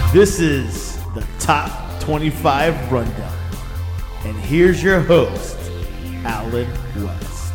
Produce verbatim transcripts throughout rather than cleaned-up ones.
This is the Top twenty-five Rundown. And here's your host, Alan West.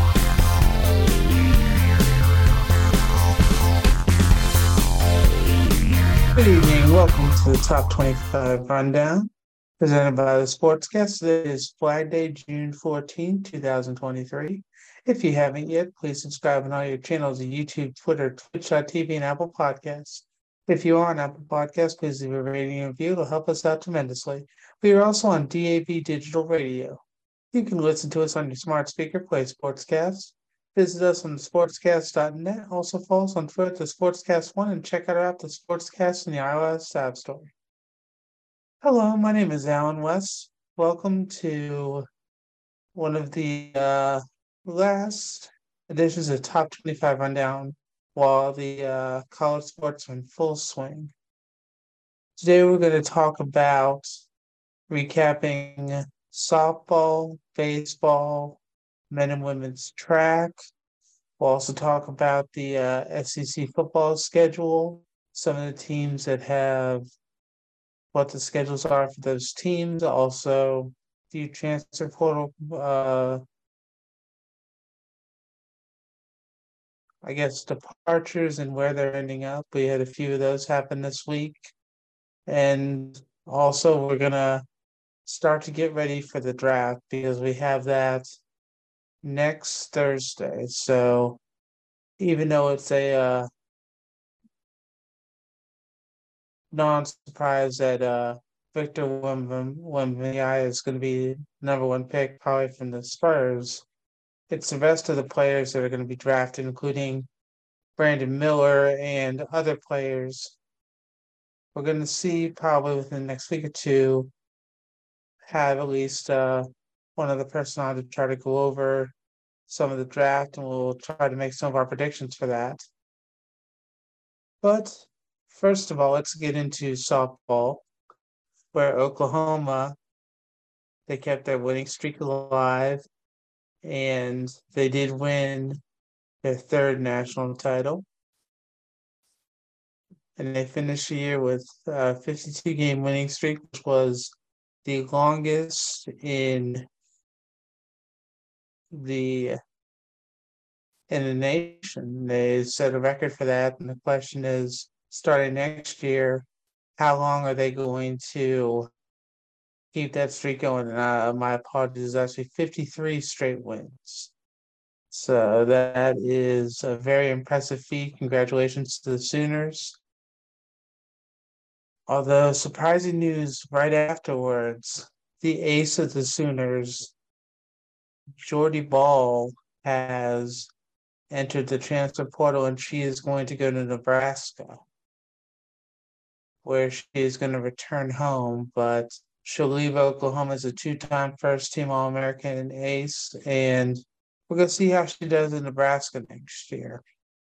Good evening. Welcome to the Top twenty-five Rundown, presented by the Sportscast. Today is Flag Day, June fourteenth, twenty twenty-three. If you haven't yet, please subscribe on all your channels of YouTube, Twitter, Twitch dot T V, and Apple Podcasts. If you are on Apple Podcasts, please leave a rating and review. It'll help us out tremendously. We are also on D A B Digital Radio. You can listen to us on your smart speaker, play Sportscast. Visit us on sportscast dot net. Also follow us on Twitter, the Sportscast One, and check out our app, the Sportscast, in the iOS App Store. Hello, my name is Alan West. Welcome to one of the uh, last editions of Top twenty-five Rundown while the uh, college sports are in full swing. Today we're going to talk about recapping softball, baseball, men and women's track. We'll also talk about the uh, S E C football schedule, some of the teams that have what the schedules are for those teams. Also, the transfer portal, uh, I guess, departures and where they're ending up. We had a few of those happen this week. And also, we're going to start to get ready for the draft because we have that next Thursday. So even though it's a uh, non-surprise that uh, Victor Wembanyama is going to be number one pick, probably from the Spurs, it's the rest of the players that are going to be drafted, including Brandon Miller and other players. We're going to see probably within the next week or two have at least uh, one other person on to try to go over some of the draft, and we'll try to make some of our predictions for that. But first of all, let's get into softball, where Oklahoma, they kept their winning streak alive, and they did win their third national title. And they finished the year with a fifty-two game winning streak, which was the longest in the in the nation. They set a record for that, and the question is, starting next year, how long are they going to keep that streak going? And uh, my apologies, actually fifty-three straight wins. So that is a very impressive feat. Congratulations to the Sooners. Although surprising news right afterwards, the ace of the Sooners, Jordy Ball, has entered the transfer portal, and she is going to go to Nebraska, where she is going to return home, but she'll leave Oklahoma as a two-time first-team All-American and ace, and we're going to see how she does in Nebraska next year.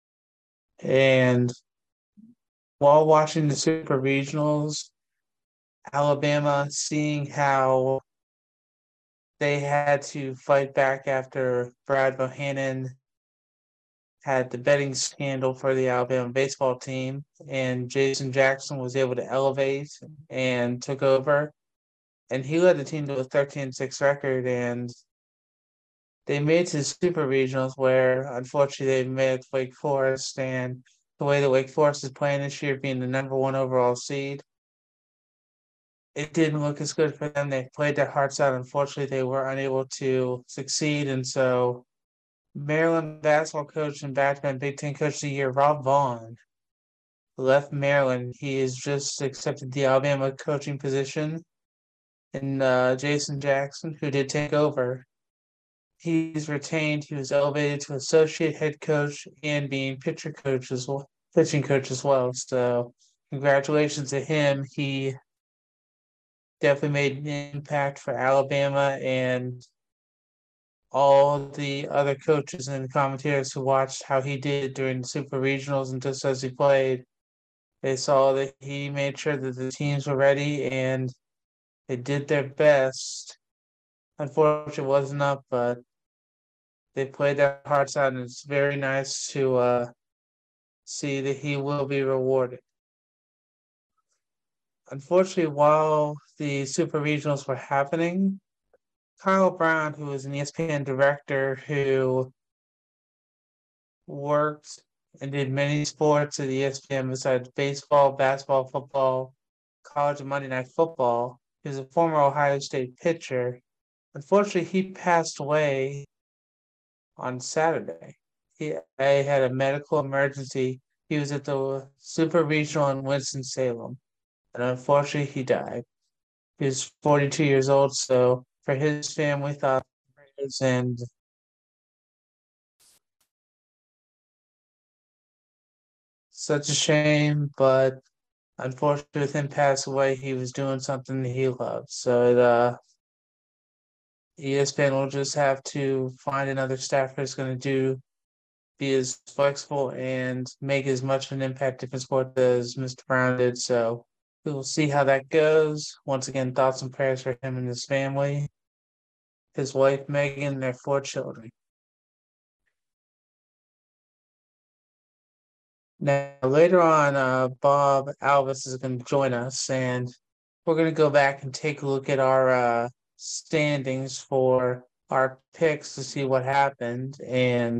And while watching the Super Regionals, Alabama, seeing how they had to fight back after Brad Bohannon had the betting scandal for the Alabama baseball team, and Jason Jackson was able to elevate and took over, and he led the team to a thirteen six record, and they made it to Super Regionals where, unfortunately, they met Wake Forest, and the way that Wake Forest is playing this year, being the number one overall seed, it didn't look as good for them. They played their hearts out. Unfortunately, they were unable to succeed, and so Maryland basketball coach and back-to-back Big Ten Coach of the Year, Rob Vaughn, left Maryland. He has just accepted the Alabama coaching position, and uh, Jason Jackson, who did take over, he's retained. He was elevated to associate head coach and being pitcher coach as well, pitching coach as well. So congratulations to him. He definitely made an impact for Alabama, and all the other coaches and commentators who watched how he did during the Super Regionals and just as he played, they saw that he made sure that the teams were ready and they did their best. Unfortunately, it wasn't enough, but they played their hearts out, and it's very nice to uh, see that he will be rewarded. Unfortunately, while the Super Regionals were happening, Kyle Brown, who was an E S P N director who worked and did many sports at E S P N besides baseball, basketball, football, college and Monday Night Football. He was a former Ohio State pitcher. Unfortunately, he passed away on Saturday. He I had a medical emergency. He was at the Super Regional in Winston-Salem, and unfortunately, he died. He was forty-two years old, so for his family, thoughts and prayers, and such a shame, but unfortunately, with him passing away, he was doing something he loved. So the E S P N will just have to find another staffer who's going to do be as flexible and make as much of an impact in sport as Mister Brown did. So we will see how that goes. Once again, thoughts and prayers for him and his family, his wife Megan, and their four children. Now, later on, uh, Bob Alvis is going to join us, and we're going to go back and take a look at our uh, standings for our picks to see what happened. And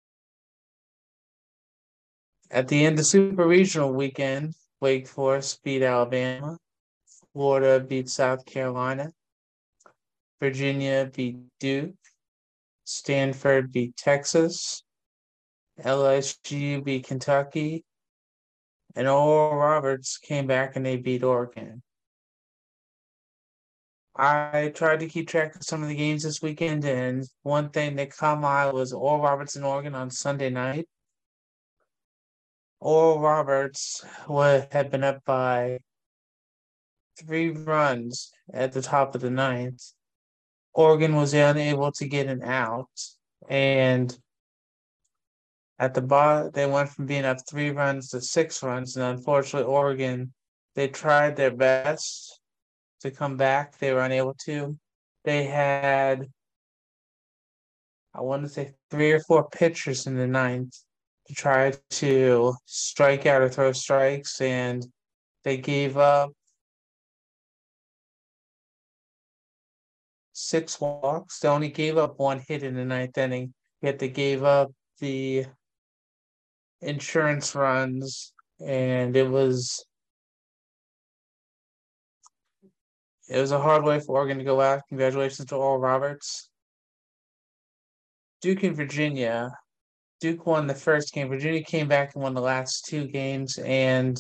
at the end of Super Regional weekend, Wake Forest beat Alabama, Florida beat South Carolina, Virginia beat Duke, Stanford beat Texas, L S U beat Kentucky, and Oral Roberts came back and they beat Oregon. I tried to keep track of some of the games this weekend, and one thing that caught my eye was Oral Roberts and Oregon on Sunday night. Oral Roberts would, had been up by three runs at the top of the ninth. Oregon was unable to get an out, and at the bottom, they went from being up three runs to six runs, and unfortunately, Oregon, they tried their best to come back. They were unable to. They had, I want to say, three or four pitchers in the ninth to try to strike out or throw strikes, and they gave up six walks. They only gave up one hit in the ninth inning, yet they gave up the insurance runs, and it was it was a hard way for Oregon to go out. Congratulations to Oral Roberts. Duke and Virginia. Duke won the first game. Virginia came back and won the last two games, and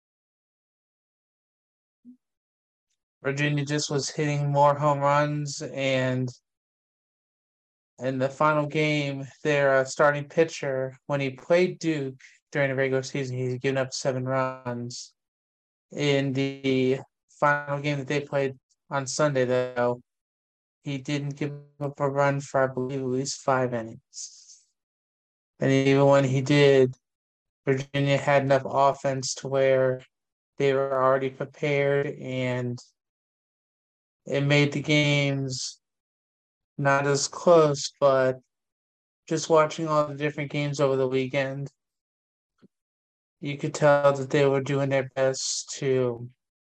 Virginia just was hitting more home runs. And in the final game, their uh, starting pitcher, when he played Duke during the regular season, he's given up seven runs. In the final game that they played on Sunday, though, he didn't give up a run for, I believe, at least five innings. And even when he did, Virginia had enough offense to where they were already prepared, and it made the games not as close. But just watching all the different games over the weekend, you could tell that they were doing their best to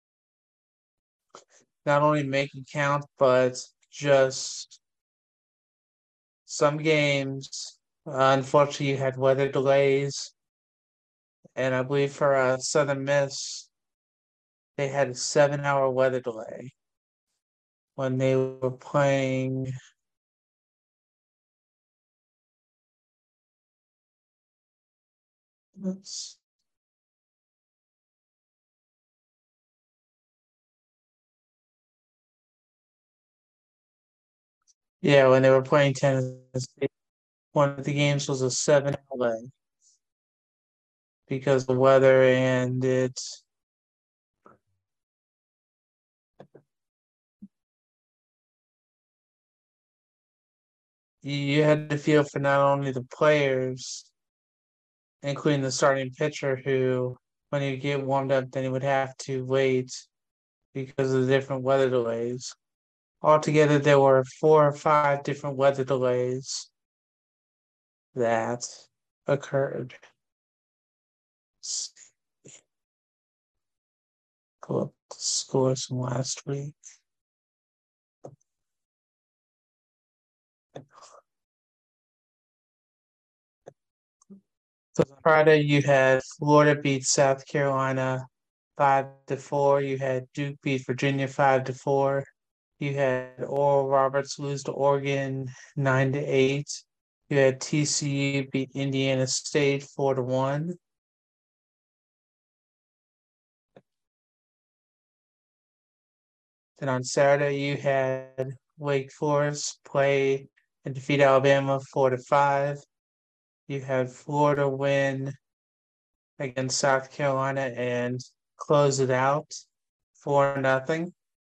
not only make it count, but just some games, uh, unfortunately, you had weather delays. And I believe for uh, Southern Miss, they had a seven hour weather delay when they were playing. Oops. Yeah, when they were playing Tennessee, one of the games was a seven hour delay because of the weather, and it you had to feel for not only the players, including the starting pitcher, who, when he would get warmed up, then he would have to wait because of the different weather delays. Altogether, there were four or five different weather delays that occurred. pull up the scores from last week. So Friday you had Florida beat South Carolina five to four. You had Duke beat Virginia five to four. You had Oral Roberts lose to Oregon nine to eight. You had T C U beat Indiana State four to one. Then on Saturday you had Wake Forest play and defeat Alabama four to five. You had Florida win against South Carolina and close it out four nothing.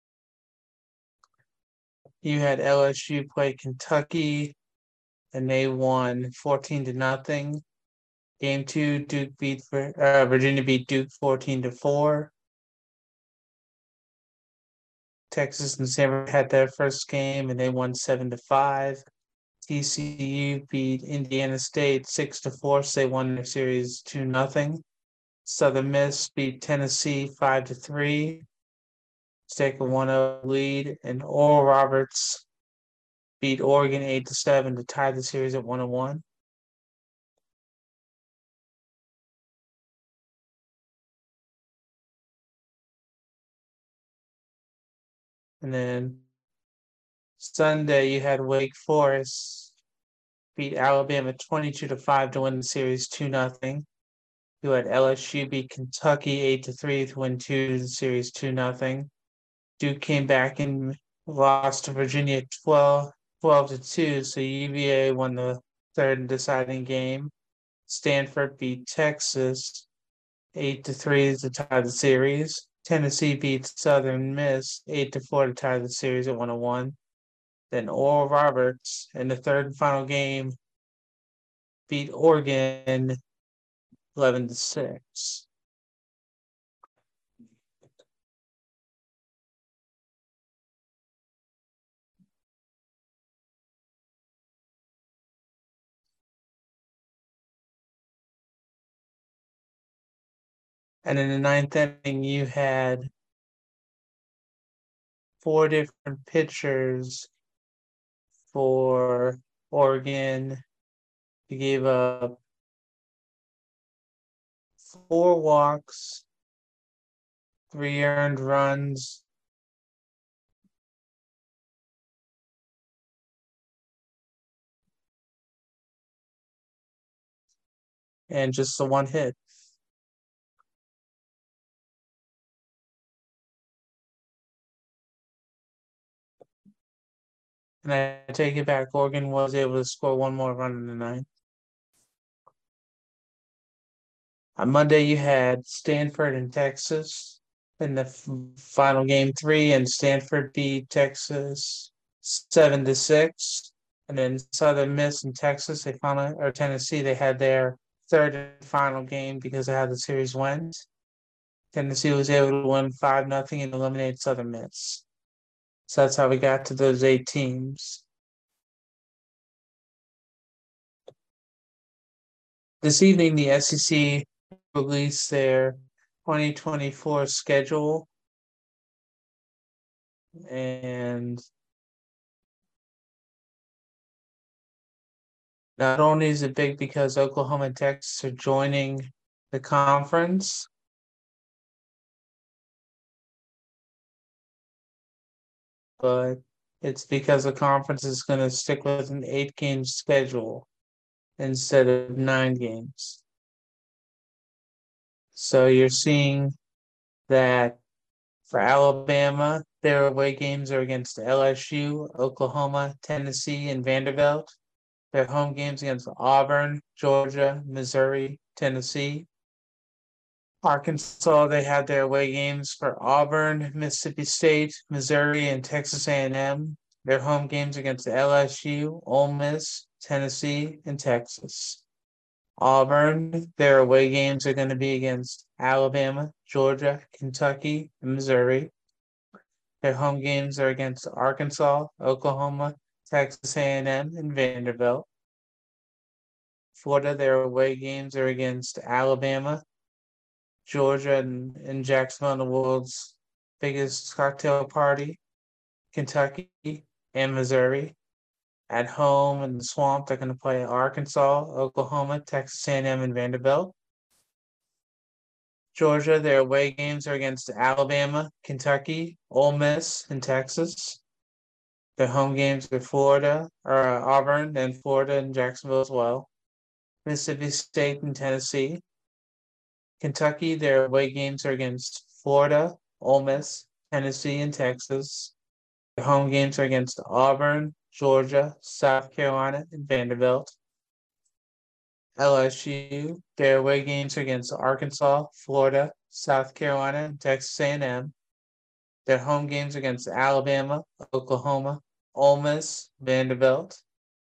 You had L S U play Kentucky and they won fourteen to nothing. Game two, Duke beat uh, Virginia beat Duke fourteen to four. Texas and Stanford had their first game and they won seven to five. T C U beat Indiana State six to four, so they won their series two nothing. Southern Miss beat Tennessee five to three, to take a one oh lead, and Oral Roberts beat Oregon eight to seven to tie the series at one oh one. And then Sunday you had Wake Forest beat Alabama twenty-two to five to win the series two nothing. You had L S U beat Kentucky eight to three to win two the series two nothing. Duke came back and lost to Virginia twelve, twelve to two, so U V A won the third and deciding game. Stanford beat Texas eight to three to tie the series. Tennessee beat Southern Miss eight to four to tie the series at one oh one. Then Oral Roberts in the third and final game beat Oregon eleven to six. And in the ninth inning, you had four different pitchers for Oregon. You gave up four walks, three earned runs, and just the one hit. And I take it back, Oregon was able to score one more run in the ninth. On Monday, you had Stanford and Texas in the f- final game three, and Stanford beat Texas seven to six. And then Southern Miss and Texas, they finally, or Tennessee, they had their third and final game because of how the series went. Tennessee was able to win five nothing and eliminate Southern Miss. So that's how we got to those eight teams. This evening, the S E C released their twenty twenty-four schedule. And not only is it big because Oklahoma and Texas are joining the conference, but it's because the conference is going to stick with an eight-game schedule instead of nine games. So you're seeing that for Alabama, their away games are against L S U, Oklahoma, Tennessee, and Vanderbilt. Their home games against Auburn, Georgia, Missouri, Tennessee. Arkansas, they had their away games for Auburn, Mississippi State, Missouri, and Texas A and M. Their home games against L S U, Ole Miss, Tennessee, and Texas. Auburn, their away games are going to be against Alabama, Georgia, Kentucky, and Missouri. Their home games are against Arkansas, Oklahoma, Texas A and M, and Vanderbilt. Florida, their away games are against Alabama, Georgia and, and Jacksonville, the world's biggest cocktail party. Kentucky and Missouri. At home in the swamp, they're going to play Arkansas, Oklahoma, Texas A and M, and Vanderbilt. Georgia, their away games are against Alabama, Kentucky, Ole Miss, and Texas. Their home games are Florida, or uh, Auburn, and Florida and Jacksonville as well. Mississippi State and Tennessee. Kentucky, their away games are against Florida, Ole Miss, Tennessee, and Texas. Their home games are against Auburn, Georgia, South Carolina, and Vanderbilt. L S U, their away games are against Arkansas, Florida, South Carolina, and Texas A and M. Their home games against Alabama, Oklahoma, Ole Miss, Vanderbilt.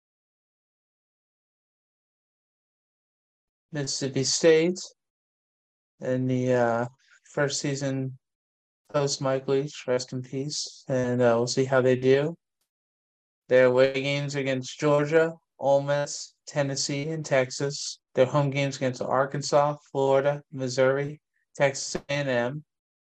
Mississippi State in the uh, first season post Mike Leach, rest in peace, and uh, we'll see how they do. Their away games against Georgia, Ole Miss, Tennessee, and Texas. Their home games against Arkansas, Florida, Missouri, Texas A and M.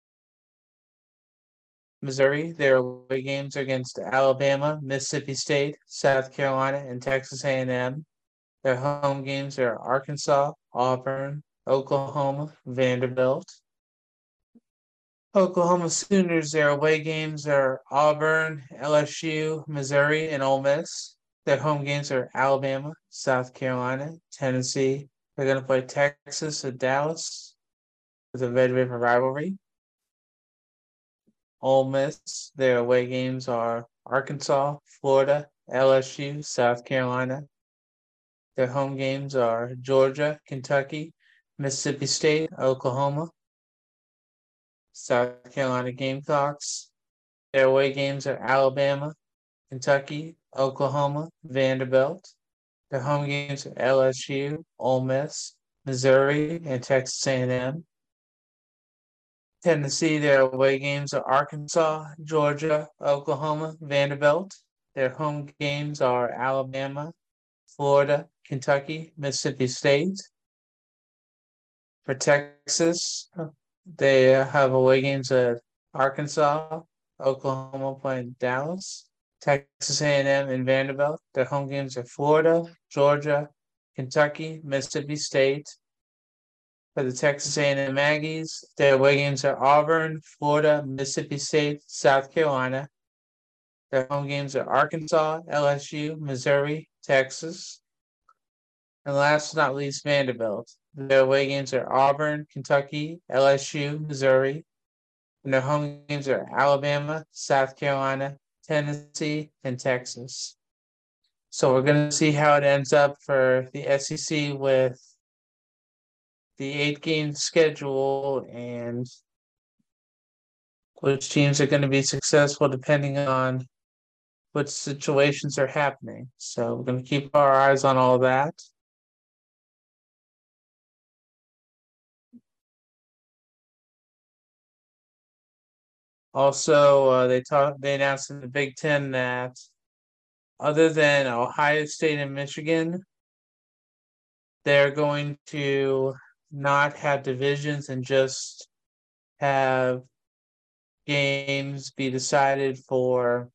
Missouri, their away games are against Alabama, Mississippi State, South Carolina, and Texas A and M. Their home games are Arkansas, Auburn, Oklahoma, Vanderbilt. Oklahoma Sooners, their away games are Auburn, L S U, Missouri, and Ole Miss. Their home games are Alabama, South Carolina, Tennessee. They're going to play Texas at Dallas with a Red River rivalry. Ole Miss, their away games are Arkansas, Florida, L S U, South Carolina. Their home games are Georgia, Kentucky, Mississippi State, Oklahoma. South Carolina Gamecocks. Their away games are Alabama, Kentucky, Oklahoma, Vanderbilt. Their home games are L S U, Ole Miss, Missouri, and Texas A and M. Tennessee, their away games are Arkansas, Georgia, Oklahoma, Vanderbilt. Their home games are Alabama, Florida, Kentucky, Mississippi State. For Texas, they have away games at Arkansas, Oklahoma playing Dallas, Texas A and M, and Vanderbilt. Their home games are Florida, Georgia, Kentucky, Mississippi State. For the Texas A and M Aggies, their away games are Auburn, Florida, Mississippi State, South Carolina. Their home games are Arkansas, L S U, Missouri, Texas. And last but not least, Vanderbilt. Their away games are Auburn, Kentucky, L S U, Missouri. And their home games are Alabama, South Carolina, Tennessee, and Texas. So we're going to see how it ends up for the S E C with the eight game schedule and which teams are going to be successful depending on what situations are happening. So we're going to keep our eyes on all that. Also, uh, they talked. They announced in the Big Ten that other than Ohio State and Michigan, they're going to not have divisions and just have games be decided for.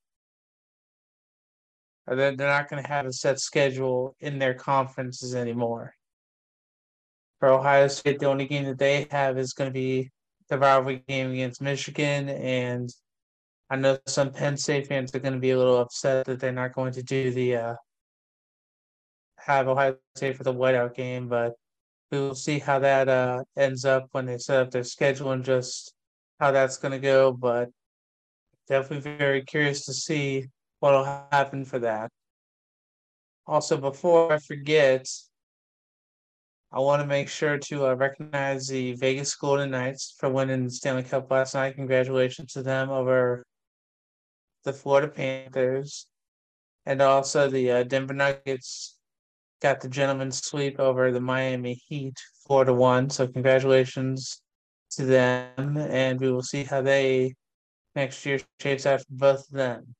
Or they're, they're not going to have a set schedule in their conferences anymore. For Ohio State, the only game that they have is going to be the rivalry game against Michigan, and I know some Penn State fans are going to be a little upset that they're not going to do the uh, have Ohio State for the whiteout game, but we will see how that uh, ends up when they set up their schedule and just how that's going to go. But definitely very curious to see what will happen for that. Also, before I forget, I want to make sure to uh, recognize the Vegas Golden Knights for winning the Stanley Cup last night. Congratulations to them over the Florida Panthers. And also the uh, Denver Nuggets got the gentleman's sweep over the Miami Heat, four to one. So congratulations to them, and we will see how they next year shapes out for both of them.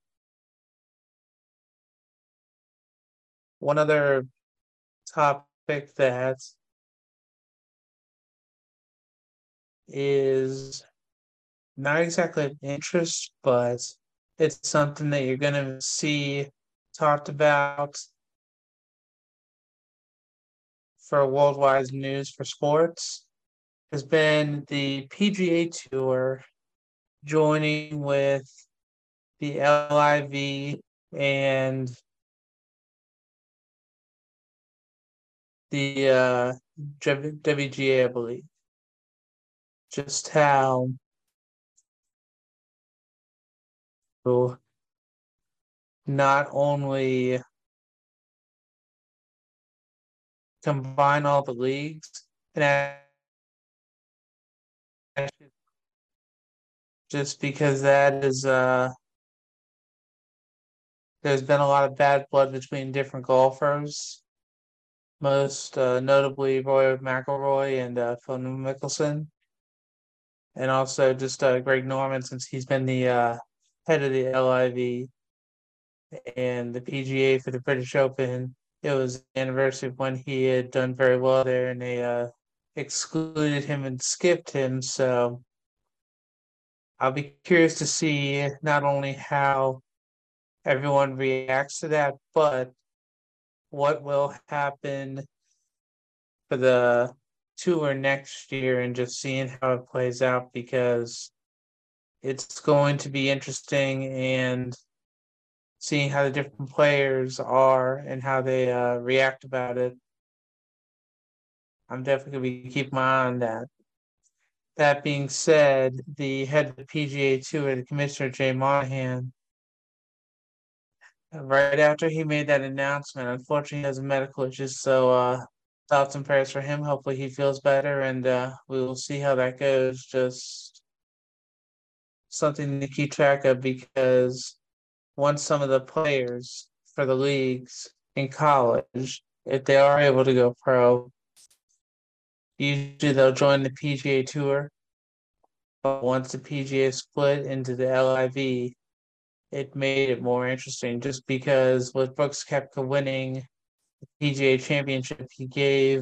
One other topic that is not exactly of interest, but it's something that you're going to see talked about for worldwide news for sports has been the P G A Tour joining with the L I V and the uh, W G A, I believe. Just how not only combine all the leagues and just because that is uh there's been a lot of bad blood between different golfers, most uh, notably Roy McIlroy and uh, Phil Mickelson, and also just uh, Greg Norman since he's been the uh, head of the L I V and the P G A for the British Open. It was the anniversary of when he had done very well there, and they uh, excluded him and skipped him. So I'll be curious to see not only how everyone reacts to that, but what will happen for the tour next year and just seeing how it plays out because it's going to be interesting and seeing how the different players are and how they uh, react about it. I'm definitely going to be keeping my eye on that. That being said, the head of the P G A Tour, the commissioner, Jay Monahan, right after he made that announcement, unfortunately, he has a medical issue. So, uh, thoughts and prayers for him. Hopefully, he feels better, and uh, we will see how that goes. Just something to keep track of because once some of the players for the leagues in college, if they are able to go pro, usually they'll join the P G A Tour. But once the P G A split into the L I V, it made it more interesting just because with Brooks Koepka winning the P G A championship, he gave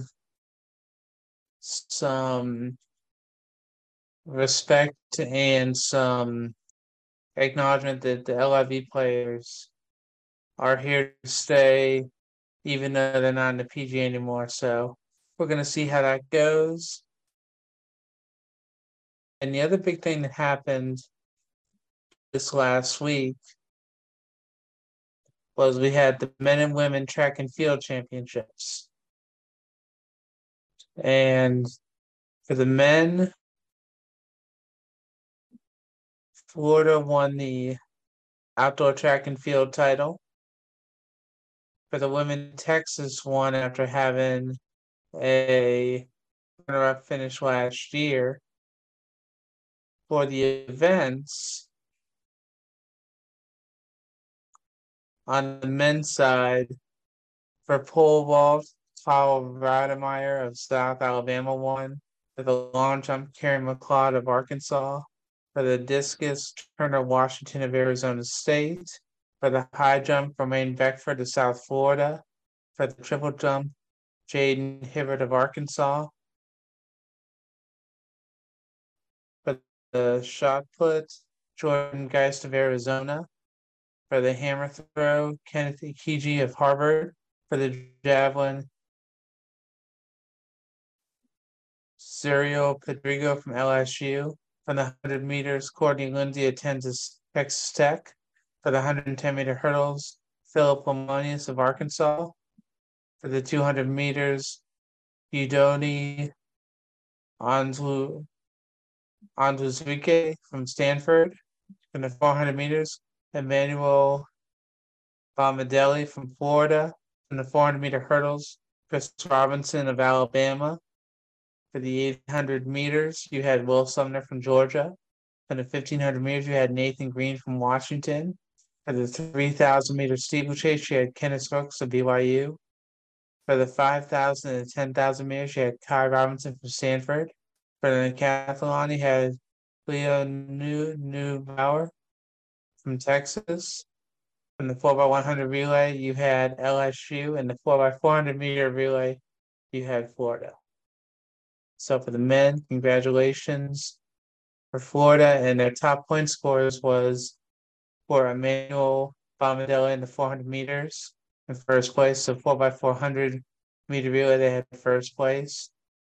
some respect and some acknowledgement that the L I V players are here to stay, even though they're not in the P G A anymore. So we're going to see how that goes. And the other big thing that happened this last week was we had the men and women track and field championships. And for the men, Florida won the outdoor track and field title. For the women, Texas won after having a runner-up finish last year. For the events, on the men's side, for pole vault, Kyle Rademeyer of South Alabama won. For the long jump, Karen McLeod of Arkansas. For the discus, Turner Washington of Arizona State. For the high jump, Romaine Beckford of South Florida. For the triple jump, Jaden Hibbert of Arkansas. For the shot put, Jordan Geist of Arizona. For the hammer throw, Kenneth Ikiji of Harvard. For the javelin, Serial Pedrigo from L S U. For the one hundred meters, Courtney Lindsay attends Texas Tech. For the one hundred ten meter hurdles, Philip Lamonius of Arkansas. For the two hundred meters, Udoni Anzu Anzuzuke from Stanford. For the four hundred meters, Emmanuel Bomadelli from Florida. For the four hundred meter hurdles, Chris Robinson of Alabama. For the eight hundred meters, you had Will Sumner from Georgia. For the fifteen hundred meters, you had Nathan Green from Washington. For the three thousand meter steeplechase, you had Kenneth Brooks of B Y U. For the five thousand and ten thousand meters, you had Kai Robinson from Stanford. For the decathlon, you had Leo New Neubauer from Texas. In the four by one hundred relay, you had L S U. And the four by four hundred meter relay, you had Florida. So for the men, congratulations for Florida, and their top point scorers was for Emmanuel Bomadella in the four hundred meters in first place. So four by four hundred meter relay, they had first place.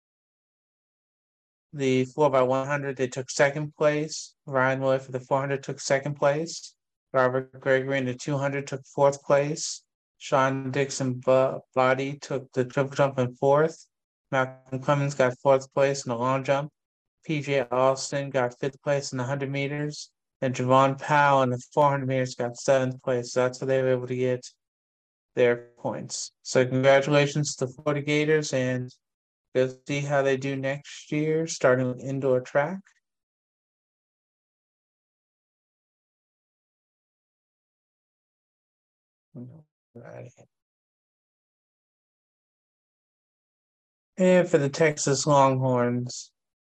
The four by one hundred, they took second place. Ryan Miller for the four hundred took second place. Robert Gregory in the two hundred took fourth place. Sean Dixon Body took the triple jump in fourth. Malcolm Clemens got fourth place in the long jump. P J Alston got fifth place in the one hundred meters. And Javon Powell in the four hundred meters got seventh place. So that's how they were able to get their points. So congratulations to the Florida Gators, and go see how they do next year, starting with indoor track. Right. And for the Texas Longhorns,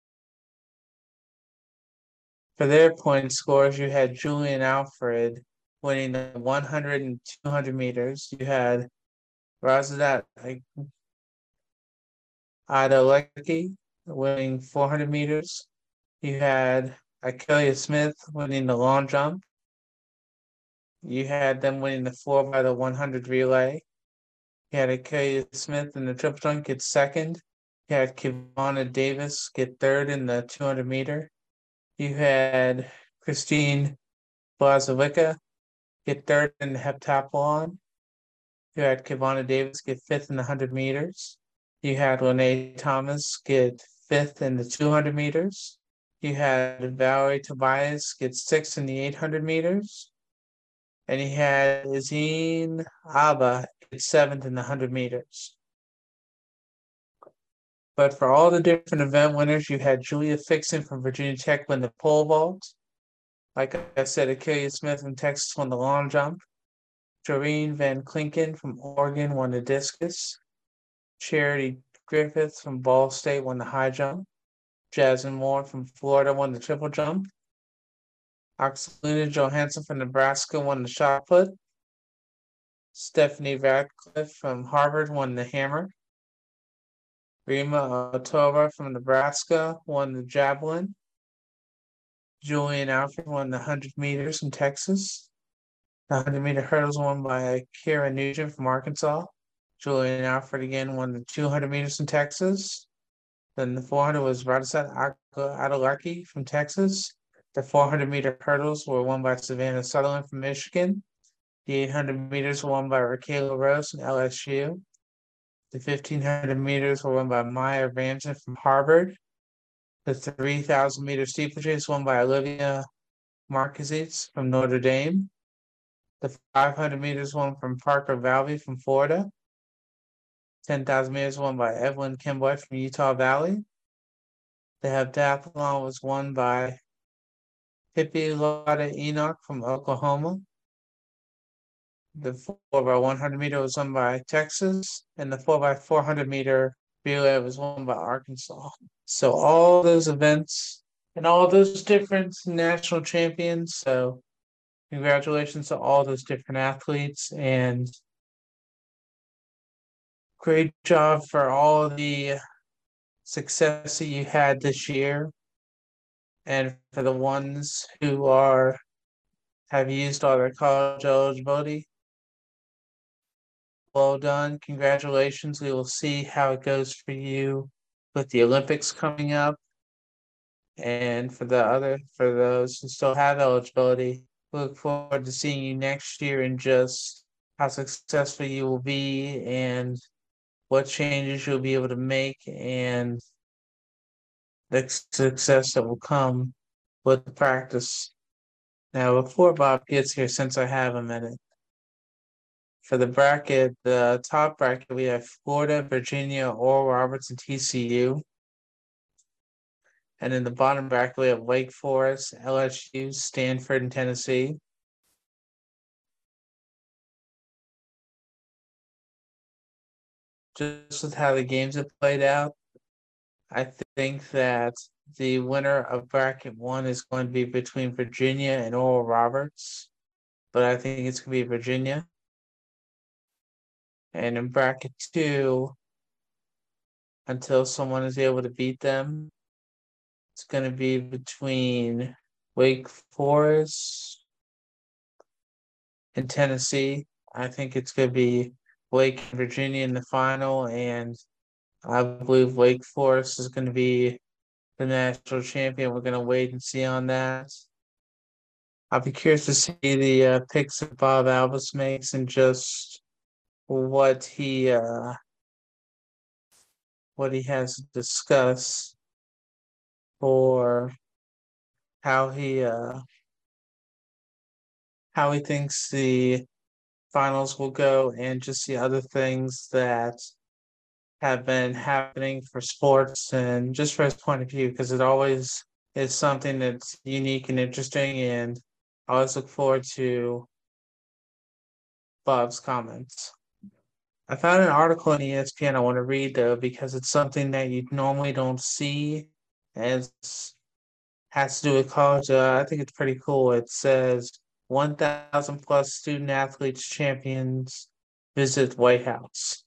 for their point scores, you had Julian Alfred winning the one hundred and two hundred meters. You had Razadat Adelecki winning four hundred meters. You had Akelia Smith winning the long jump. You had them winning the four by the one hundred relay. You had Akelia Smith in the triple jump get second. You had Kivana Davis get third in the two hundred meter. You had Christine Blazovica get third in the heptathlon. You had Kivana Davis get fifth in the one hundred meters. You had Lene Thomas get fifth in the two hundred meters. You had Valerie Tobias get sixth in the eight hundred meters. And you had Izine Abba get seventh in the one hundred meters. But for all the different event winners, you had Julia Fixon from Virginia Tech win the pole vault. Like I said, Akelia Smith from Texas won the long jump. Joreen Van Klinken from Oregon won the discus. Charity Griffith from Ball State won the high jump. Jasmine Moore from Florida won the triple jump. Oxalina Johansson from Nebraska won the shot put. Stephanie Radcliffe from Harvard won the hammer. Rima Otova from Nebraska won the javelin. Julian Alfred won the one hundred meters in Texas. The one hundred meter hurdles won by Kira Nugent from Arkansas. Julian Alfred again won the two hundred meters in Texas. Then the four hundred was Radisat Adelaki from Texas. The four hundred meter hurdles were won by Savannah Sutherland from Michigan. The eight hundred meters were won by Raquel Rose from L S U. The fifteen hundred meters were won by Maya Ramsden from Harvard. The three thousand meter steeplechase won by Olivia Marquezitz from Notre Dame. The five hundred meters won from Parker Valvey from Florida. ten thousand meters won by Evelyn Kimboy from Utah Valley. The heptathlon was won by Pippi Lotta Enoch from Oklahoma. The four by one hundred meter was won by Texas, and the four by four hundred meter relay was won by Arkansas. So all those events and all those different national champions. So congratulations to all those different athletes, and great job for all the success that you had this year. And for the ones who are have used all their college eligibility, well done. Congratulations. We will see how it goes for you with the Olympics coming up. And for the other, for those who still have eligibility, we look forward to seeing you next year and just how successful you will be and what changes you'll be able to make and the success that will come with the practice. Now, before Bob gets here, since I have a minute, for the bracket, the top bracket, we have Florida, Virginia, Oral Roberts, and T C U. And in the bottom bracket, we have Wake Forest, L S U, Stanford, and Tennessee. Just with how the games have played out, I think that the winner of bracket one is going to be between Virginia and Oral Roberts, but I think it's going to be Virginia. And in bracket two, until someone is able to beat them. It's going to be between Wake Forest and Tennessee. I think it's going to be Wake and Virginia in the final, and I believe Wake Forest is going to be the national champion. We're going to wait and see on that. I'll be curious to see the uh, picks that Bob Albus makes and just what he uh, what he has to discuss for how he uh, how he thinks the finals will go, and just the other things that have been happening for sports and just for his point of view, because it always is something that's unique and interesting, and I always look forward to Bob's comments. I found an article on E S P N I want to read though, because it's something that you normally don't see as has to do with college. Uh, I think it's pretty cool. It says one thousand plus student athletes champions visit White House.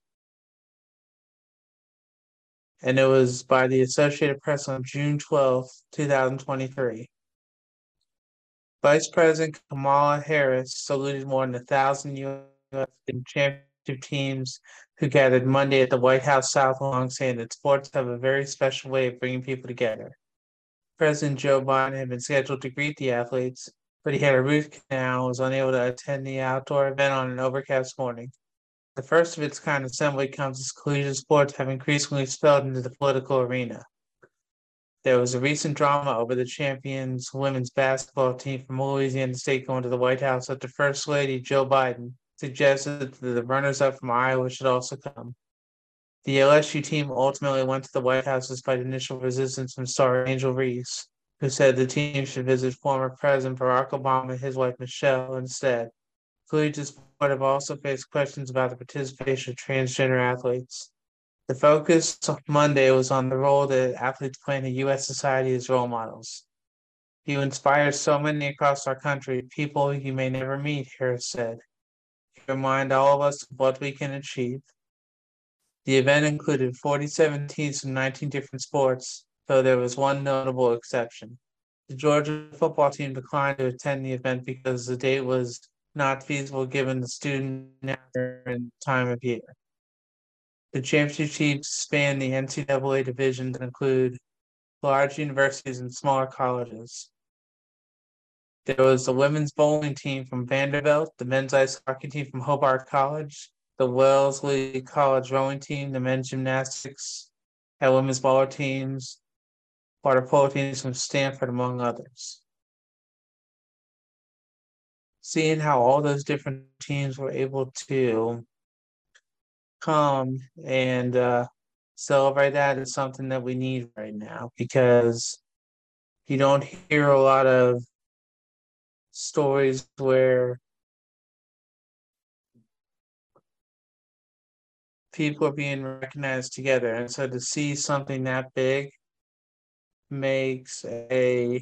And it was by the Associated Press on June twelfth, twenty twenty-three. Vice President Kamala Harris saluted more than a thousand U S championship teams who gathered Monday at the White House South Lawn, saying that sports have a very special way of bringing people together. President Joe Biden had been scheduled to greet the athletes, but he had a root canal and was unable to attend the outdoor event on an overcast morning. The first of its kind assembly comes as collegiate sports have increasingly spilled into the political arena. There was a recent drama over the champions women's basketball team from Louisiana State going to the White House after First Lady Joe Biden suggested that the runners-up from Iowa should also come. The L S U team ultimately went to the White House despite initial resistance from star Angel Reese, who said the team should visit former President Barack Obama and his wife Michelle instead. Collegiate sport have also faced questions about the participation of transgender athletes. The focus of Monday was on the role that athletes play in the U S society as role models. You inspire so many across our country, people you may never meet, Harris said. You remind all of us of what we can achieve. The event included forty-seven teams from nineteen different sports, though there was one notable exception. The Georgia football team declined to attend the event because the date was not feasible given the student and time of year. The championship teams span the N C double A divisions and include large universities and smaller colleges. There was the women's bowling team from Vanderbilt, the men's ice hockey team from Hobart College, the Wellesley College rowing team, the men's gymnastics and women's bowler teams, water polo teams from Stanford, among others. Seeing how all those different teams were able to come and uh, celebrate that is something that we need right now, because you don't hear a lot of stories where people are being recognized together. And so to see something that big makes a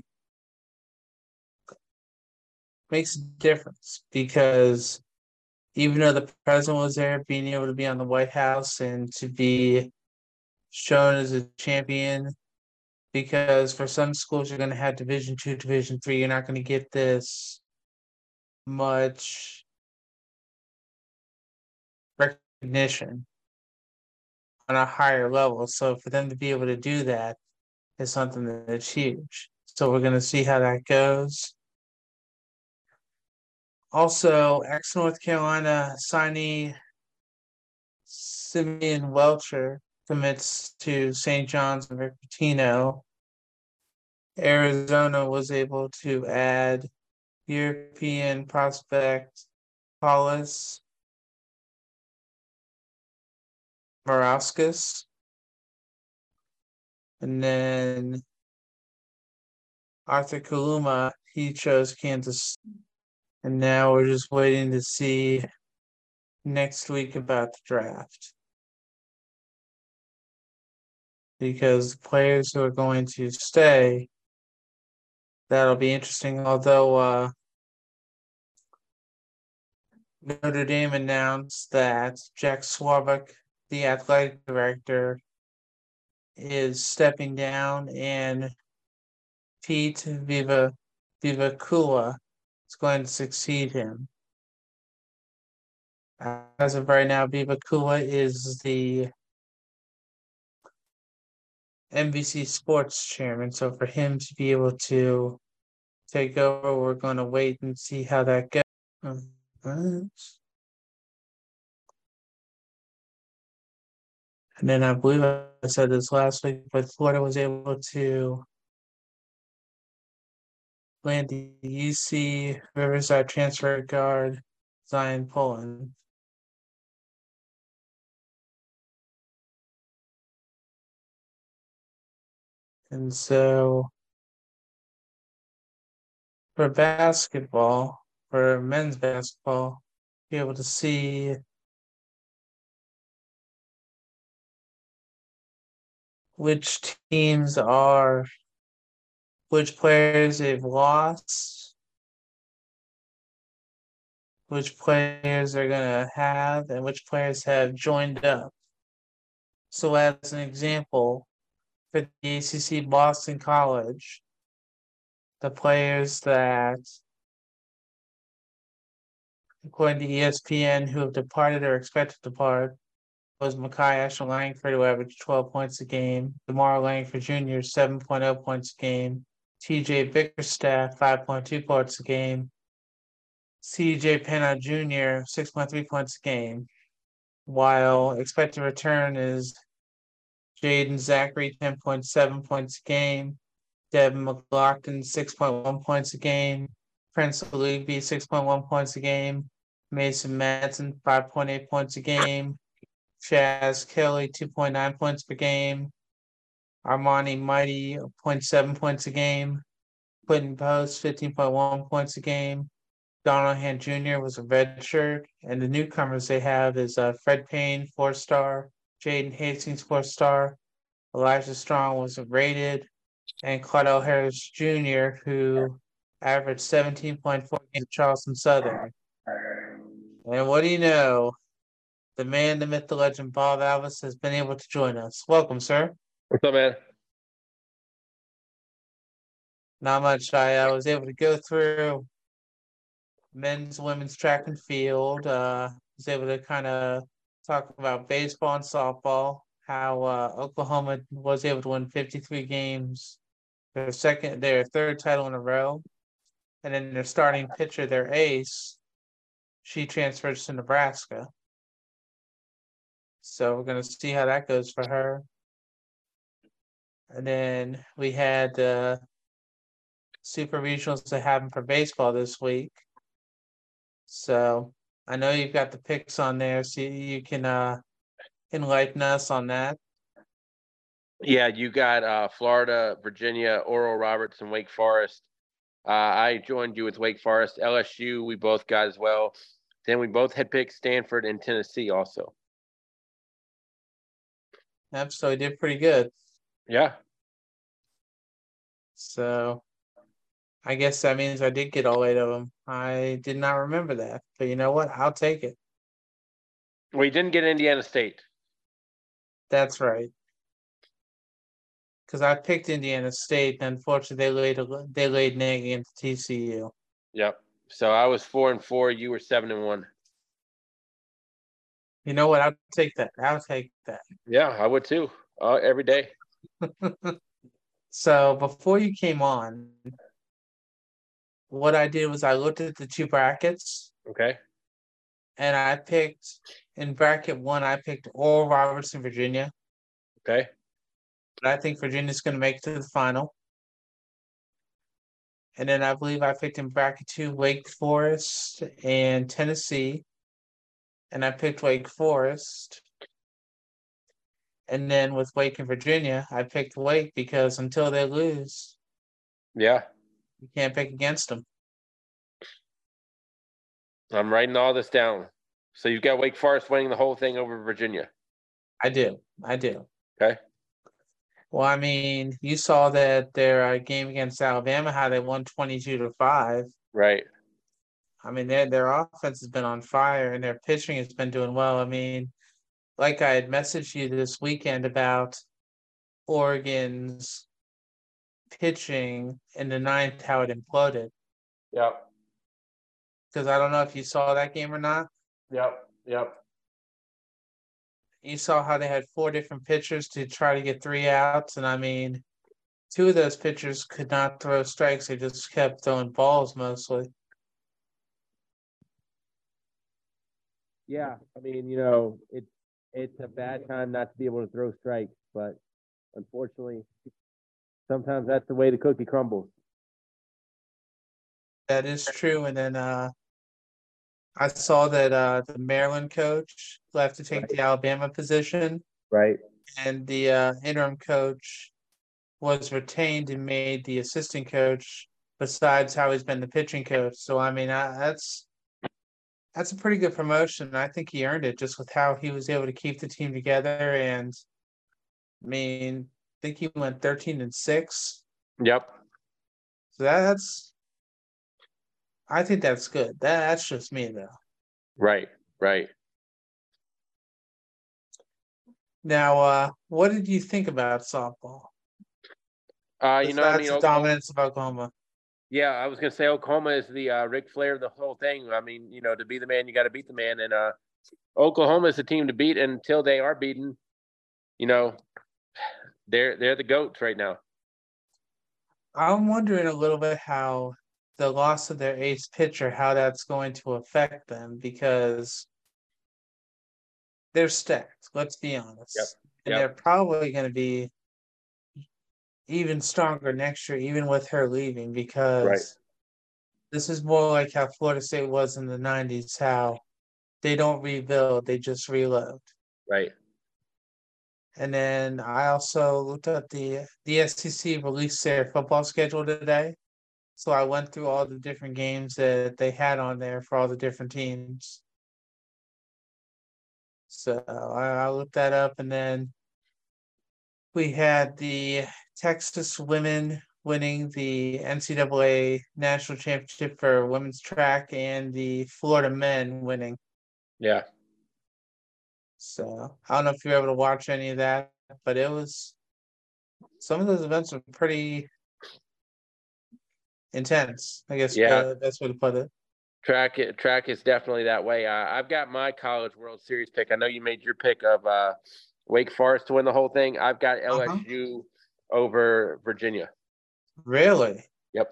makes a difference, because even though the president was there, being able to be on the White House and to be shown as a champion, because for some schools you're going to have Division two, Division three, you're not going to get this much recognition on a higher level. So for them to be able to do that is something that's huge. So we're going to see how that goes. Also, ex-North Carolina signee Simeon Welcher commits to Saint John's and Rick Pitino. Arizona was able to add European prospect Paulos Morauskas. And then Arthur Kaluma, he chose Kansas. And now we're just waiting to see next week about the draft, because the players who are going to stay, that'll be interesting. Although uh, Notre Dame announced that Jack Swarbrick, the athletic director, is stepping down, and Pete Viva Vivacqua is going to succeed him. As of right now, Vivacqua is the N B C Sports chairman. So for him to be able to take over, we're going to wait and see how that goes. And then I believe I said this last week, but Florida was able to land the U C Riverside transfer guard Zion Pullen. And so for basketball, for men's basketball, be able to see which teams are, which players they've lost, which players they're going to have, and which players have joined up. So, as an example, for the A C C Boston College, the players that, according to E S P N, who have departed or expected to depart, was Makai Ashton Langford, who averaged twelve points a game, DeMar Langford Junior, seven point oh points a game, T J Bickerstaff, five point two points a game, C J Penna Junior, six point three points a game, while expected return is Jaden Zachary, ten point seven points a game, Devin McLaughlin, six point one points a game, Prince Alubi, six point one points a game, Mason Madsen, five point eight points a game, Chaz Kelly, two point nine points per game, Armani Mighty, zero point seven points a game, Quentin Post, fifteen point one points a game, Donohan Junior was a red shirt, and the newcomers they have is uh, Fred Payne, four-star, Jaden Hastings, four-star, Elijah Strong was rated, and Claudel Harris Junior, who averaged seventeen point four games at Charleston Southern. And what do you know? The man, the myth, the legend, Bob Alvis has been able to join us. Welcome, sir. What's up, man? Not much. I uh, was able to go through men's, women's track and field. Uh, was able to kind of talk about baseball and softball, how uh, Oklahoma was able to win fifty-three games, their second, their third title in a row. And then their starting pitcher, their ace, she transfers to Nebraska. So we're going to see how that goes for her. And then we had uh, super regionals that happened for baseball this week. So I know you've got the picks on there, so you can uh, enlighten us on that. Yeah, you got uh, Florida, Virginia, Oral Roberts, and Wake Forest. Uh, I joined you with Wake Forest. L S U, we both got as well. Then we both had picked Stanford and Tennessee also. Yep, so he did pretty good. Yeah. So I guess that means I did get all eight of them. I did not remember that, but you know what? I'll take it. We didn't get Indiana State. That's right. Because I picked Indiana State, and unfortunately, they laid a, they laid an egg against T C U. Yep. So I was four and four. You were seven and one. You know what? I'll take that. I'll take that. Yeah, I would too. Uh, every day. So before you came on, what I did was I looked at the two brackets. Okay. And I picked, in bracket one, I picked Oral Roberts in Virginia. Okay. But I think Virginia's going to make it to the final. And then I believe I picked in bracket two Wake Forest and Tennessee. And I picked Wake Forest. And then with Wake and Virginia, I picked Wake because until they lose, yeah, you can't pick against them. I'm writing all this down. So you've got Wake Forest winning the whole thing over Virginia. I do. I do. Okay. Well, I mean, you saw that their uh, game against Alabama, how they won twenty-two to five. Right. I mean, their their offense has been on fire and their pitching has been doing well. I mean, like I had messaged you this weekend about Oregon's pitching in the ninth, how it imploded. Yep. Because I don't know if you saw that game or not. Yep. Yep. You saw how they had four different pitchers to try to get three outs. And I mean, two of those pitchers could not throw strikes. They just kept throwing balls mostly. Yeah, I mean, you know, it's it's a bad time not to be able to throw strikes, but unfortunately, sometimes that's the way the cookie crumbles. That is true. And then uh, I saw that uh, the Maryland coach left to take Right. the Alabama position, Right. and the uh, interim coach was retained and made the assistant coach. Besides how he's been the pitching coach, so I mean, I, that's that's a pretty good promotion. I think he earned it just with how he was able to keep the team together. And I mean, I think he went thirteen and six. Yep. So that, that's, I think that's good. That that's just me though. Right. Right. Now, uh, what did you think about softball? Uh, you know, I That's mean, the Oklahoma, dominance of Oklahoma. yeah, I was gonna say Oklahoma is the uh, Ric Flair of the whole thing. I mean, you know, to be the man, you got to beat the man, and uh, Oklahoma is the team to beat. And until they are beaten, you know, they're they're the goats right now. I'm wondering a little bit how the loss of their ace pitcher, how that's going to affect them, because they're stacked. Let's be honest, Yep. and Yep. they're probably going to be even stronger next year, even with her leaving, because Right. this is more like how Florida State was in the nineties, how they don't rebuild, they just reload. Right. And then I also looked up the the S E C released their football schedule today. So I went through all the different games that they had on there for all the different teams. So I, I looked that up, and then we had the Texas women winning the N C double A national championship for women's track, and the Florida men winning. Yeah. So I don't know if you're able to watch any of that, but it was, some of those events were pretty intense, I guess. Yeah. The best way to put it. Track it. Track is definitely that way. Uh, I've got my College World Series pick. I know you made your pick of uh, Wake Forest to win the whole thing. I've got L S U uh-huh. over Virginia. Really? Yep.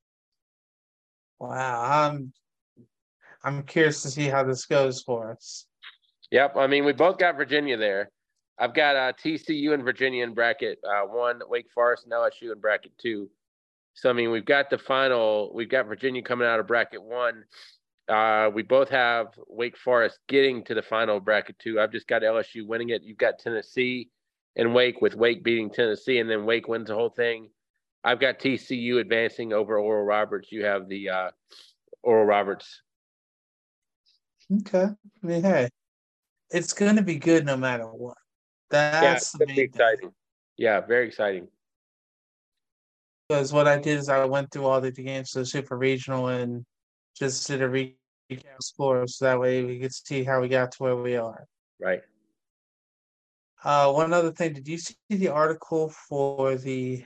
Wow. I'm I'm curious to see how this goes for us. Yep. I mean, we both got Virginia there. I've got uh, T C U and Virginia in bracket uh, one, Wake Forest and L S U in bracket two. So, I mean, we've got the final. We've got Virginia coming out of bracket one. Uh, we both have Wake Forest getting to the final bracket two. I've just got L S U winning it. You've got Tennessee and Wake, with Wake beating Tennessee, and then Wake wins the whole thing. I've got T C U advancing over Oral Roberts. You have the uh, Oral Roberts. Okay. I mean, hey, it's going to be good no matter what. That's yeah, the main exciting. thing. Yeah, very exciting. Because what I did is I went through all the games to the Super Regional and just did a recap score, so that way we could see how we got to where we are. Right. Uh, one other thing, did you see the article for the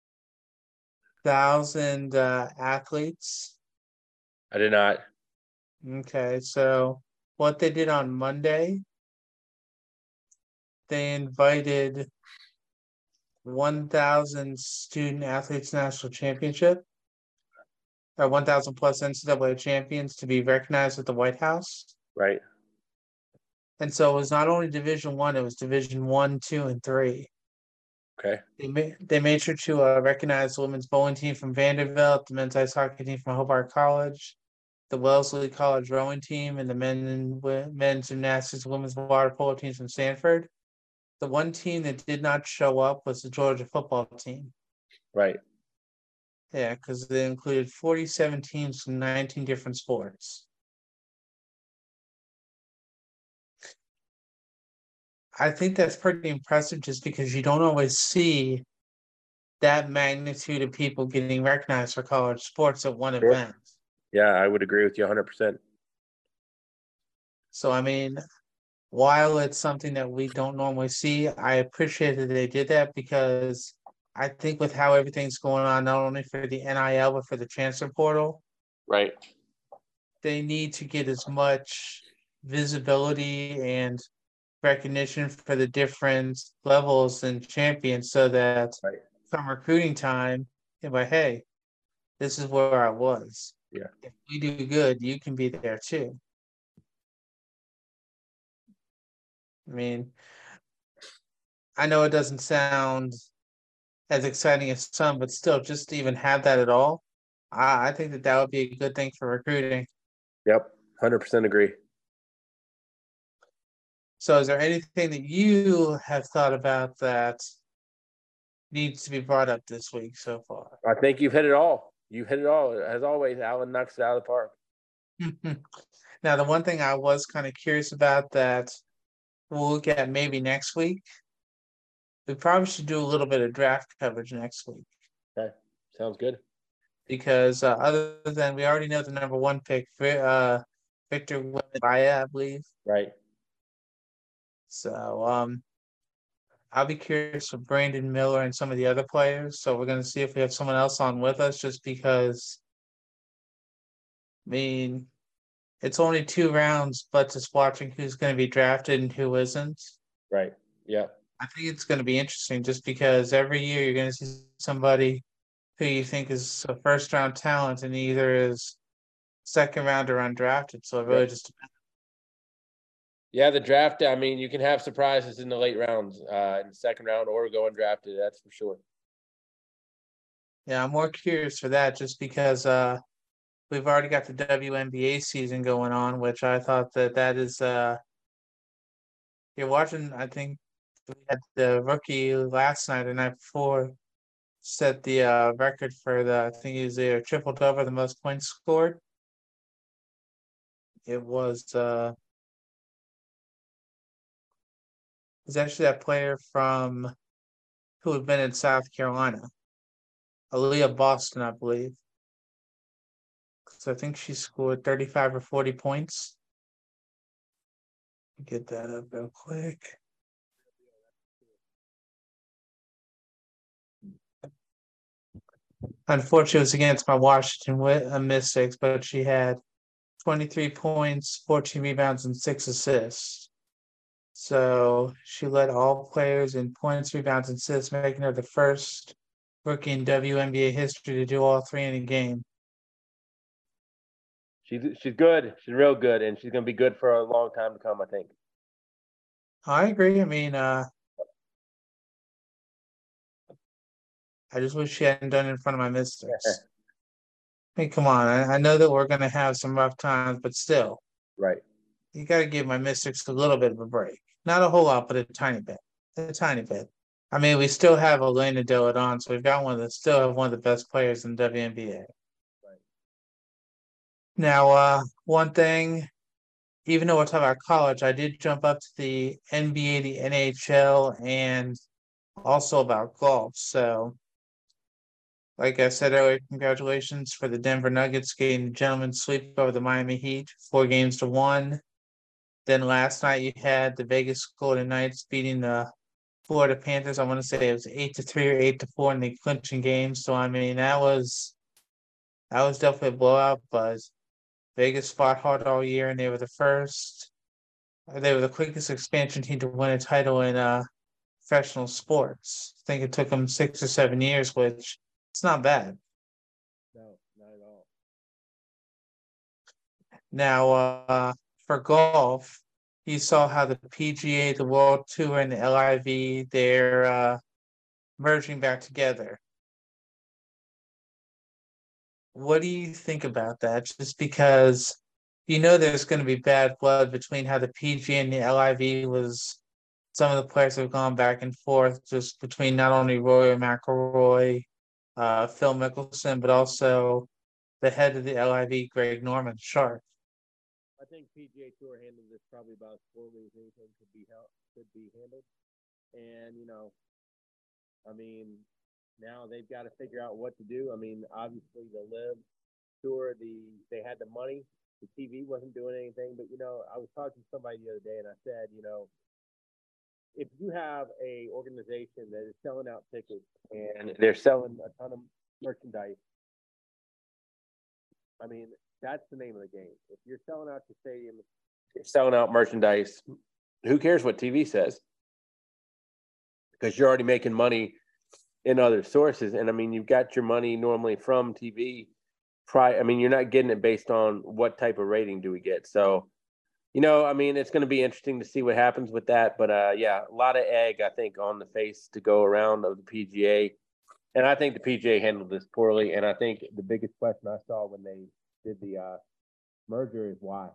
thousand uh, athletes? I did not. Okay, so what they did on Monday, they invited one thousand student athletes national championship, or one thousand plus N C double A champions to be recognized at the White House. Right. And so it was not only Division One, it was Division One, Two, and Three. Okay. They made they made sure to uh, recognize the women's bowling team from Vanderbilt, the men's ice hockey team from Hobart College, the Wellesley College rowing team, and the men and men's gymnastics, women's water polo teams from Stanford. The one team that did not show up was the Georgia football team. Right. Yeah, because they included forty-seven teams from nineteen different sports. I think that's pretty impressive, just because you don't always see that magnitude of people getting recognized for college sports at one Sure. event. Yeah, I would agree with you one hundred percent. So, I mean, while it's something that we don't normally see, I appreciate that they did that because I think with how everything's going on, not only for the N I L but for the transfer portal, Right. they need to get as much visibility and recognition for the different levels and champions so that Right. come recruiting time, you're like, hey, this is where I was. Yeah. If we do good, you can be there too. I mean, I know it doesn't sound as exciting as some, but still, just to even have that at all, I, I think that that would be a good thing for recruiting. Yep. one hundred percent agree. So, is there anything that you have thought about that needs to be brought up this week so far? I think you've hit it all. You've hit it all. As always, Alan knocks it out of the park. Now, the one thing I was kind of curious about that we'll look at maybe next week, we probably should do a little bit of draft coverage next week. Okay. Sounds good. Because uh, other than we already know the number one pick, uh, Victor Wembanyama, I believe. Right. So um, I'll be curious for Brandon Miller and some of the other players. So we're going to see if we have someone else on with us just because, I mean, it's only two rounds, but just watching who's going to be drafted and who isn't. Right. Yeah. I think it's going to be interesting just because every year you're going to see somebody who you think is a first round talent and either is second round or undrafted. So it really Yep. just depends. Yeah, the draft, I mean, you can have surprises in the late rounds, uh, in the second round or go undrafted, that's for sure. Yeah, I'm more curious for that just because uh, we've already got the W N B A season going on, which I thought that that is uh, you're watching. I think we had the rookie last night or night before set the uh, record for the. I think he was either triple double, the most points scored. It was uh, it was actually that player from who had been in South Carolina, Aaliyah Boston, I believe. So I think she scored thirty-five or forty points. Get that up real quick. Unfortunately, it was against my Washington uh, Mystics, but she had twenty-three points, fourteen rebounds, and six assists. So she led all players in points, rebounds, and assists, making her the first rookie in W N B A history to do all three in a game. She's she's good. She's real good, and she's gonna be good for a long time to come, I think. I agree. I mean, uh, I just wish she hadn't done it in front of my Mystics. I mean, come on. I, I know that we're going to have some rough times, but still. Right. You got to give my Mystics a little bit of a break. Not a whole lot, but a tiny bit. A tiny bit. I mean, we still have Elena Delle Donne, so we've got one that still have one of the best players in W N B A. Right. Now, uh, one thing, even though we're talking about college, I did jump up to the N B A, the N H L, and also about golf. So, like I said earlier, congratulations for the Denver Nuggets getting the gentleman's sweep over the Miami Heat, four games to one. Then last night you had the Vegas Golden Knights beating the Florida Panthers. I want to say it was eight to three or eight to four in the clinching game. So I mean that was that was definitely a blowout. But Vegas fought hard all year, and they were the first. They were the quickest expansion team to win a title in uh, professional sports. I think it took them six or seven years, which it's not bad. No, not at all. Now, uh, for golf, you saw how the P G A, the World Tour, and the L I V, they're uh, merging back together. What do you think about that? Just because you know there's going to be bad blood between how the P G A and the L I V was. Some of the players have gone back and forth just between not only Rory McIlroy, uh, Phil Mickelson, but also the head of the L I V, Greg Norman, Sharp. I think P G A Tour handled this probably about as poorly as anything could be held, could be handled. And, you know, I mean, now they've got to figure out what to do. I mean, obviously the Live Tour, the they had the money the T V wasn't doing anything. But, you know, I was talking to somebody the other day, and I said, you know, if you have a organization that is selling out tickets and they're selling a ton of merchandise, I mean, that's the name of the game. If you're selling out your stadium, you're selling out merchandise, who cares what T V says? Because you're already making money in other sources. And, I mean, you've got your money normally from T V. I mean, you're not getting it based on what type of rating do we get. So, you know, I mean, it's going to be interesting to see what happens with that. But, uh, yeah, a lot of egg, I think, on the face to go around of the P G A. And I think the P G A handled this poorly. And I think the biggest question I saw when they did the uh, merger is why.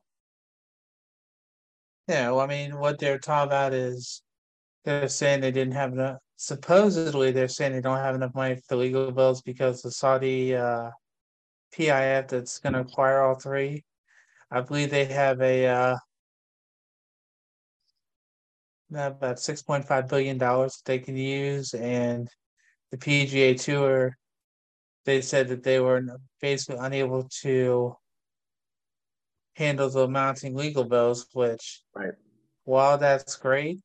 Yeah, well, I mean, what they're talking about is they're saying they didn't have enough. Supposedly, they're saying they don't have enough money for the legal bills because the Saudi uh, P I F that's going to acquire all three. I believe they have a uh, about six point five billion dollars that they can use, and the P G A Tour, they said that they were basically unable to handle the mounting legal bills, which, right. while that's great,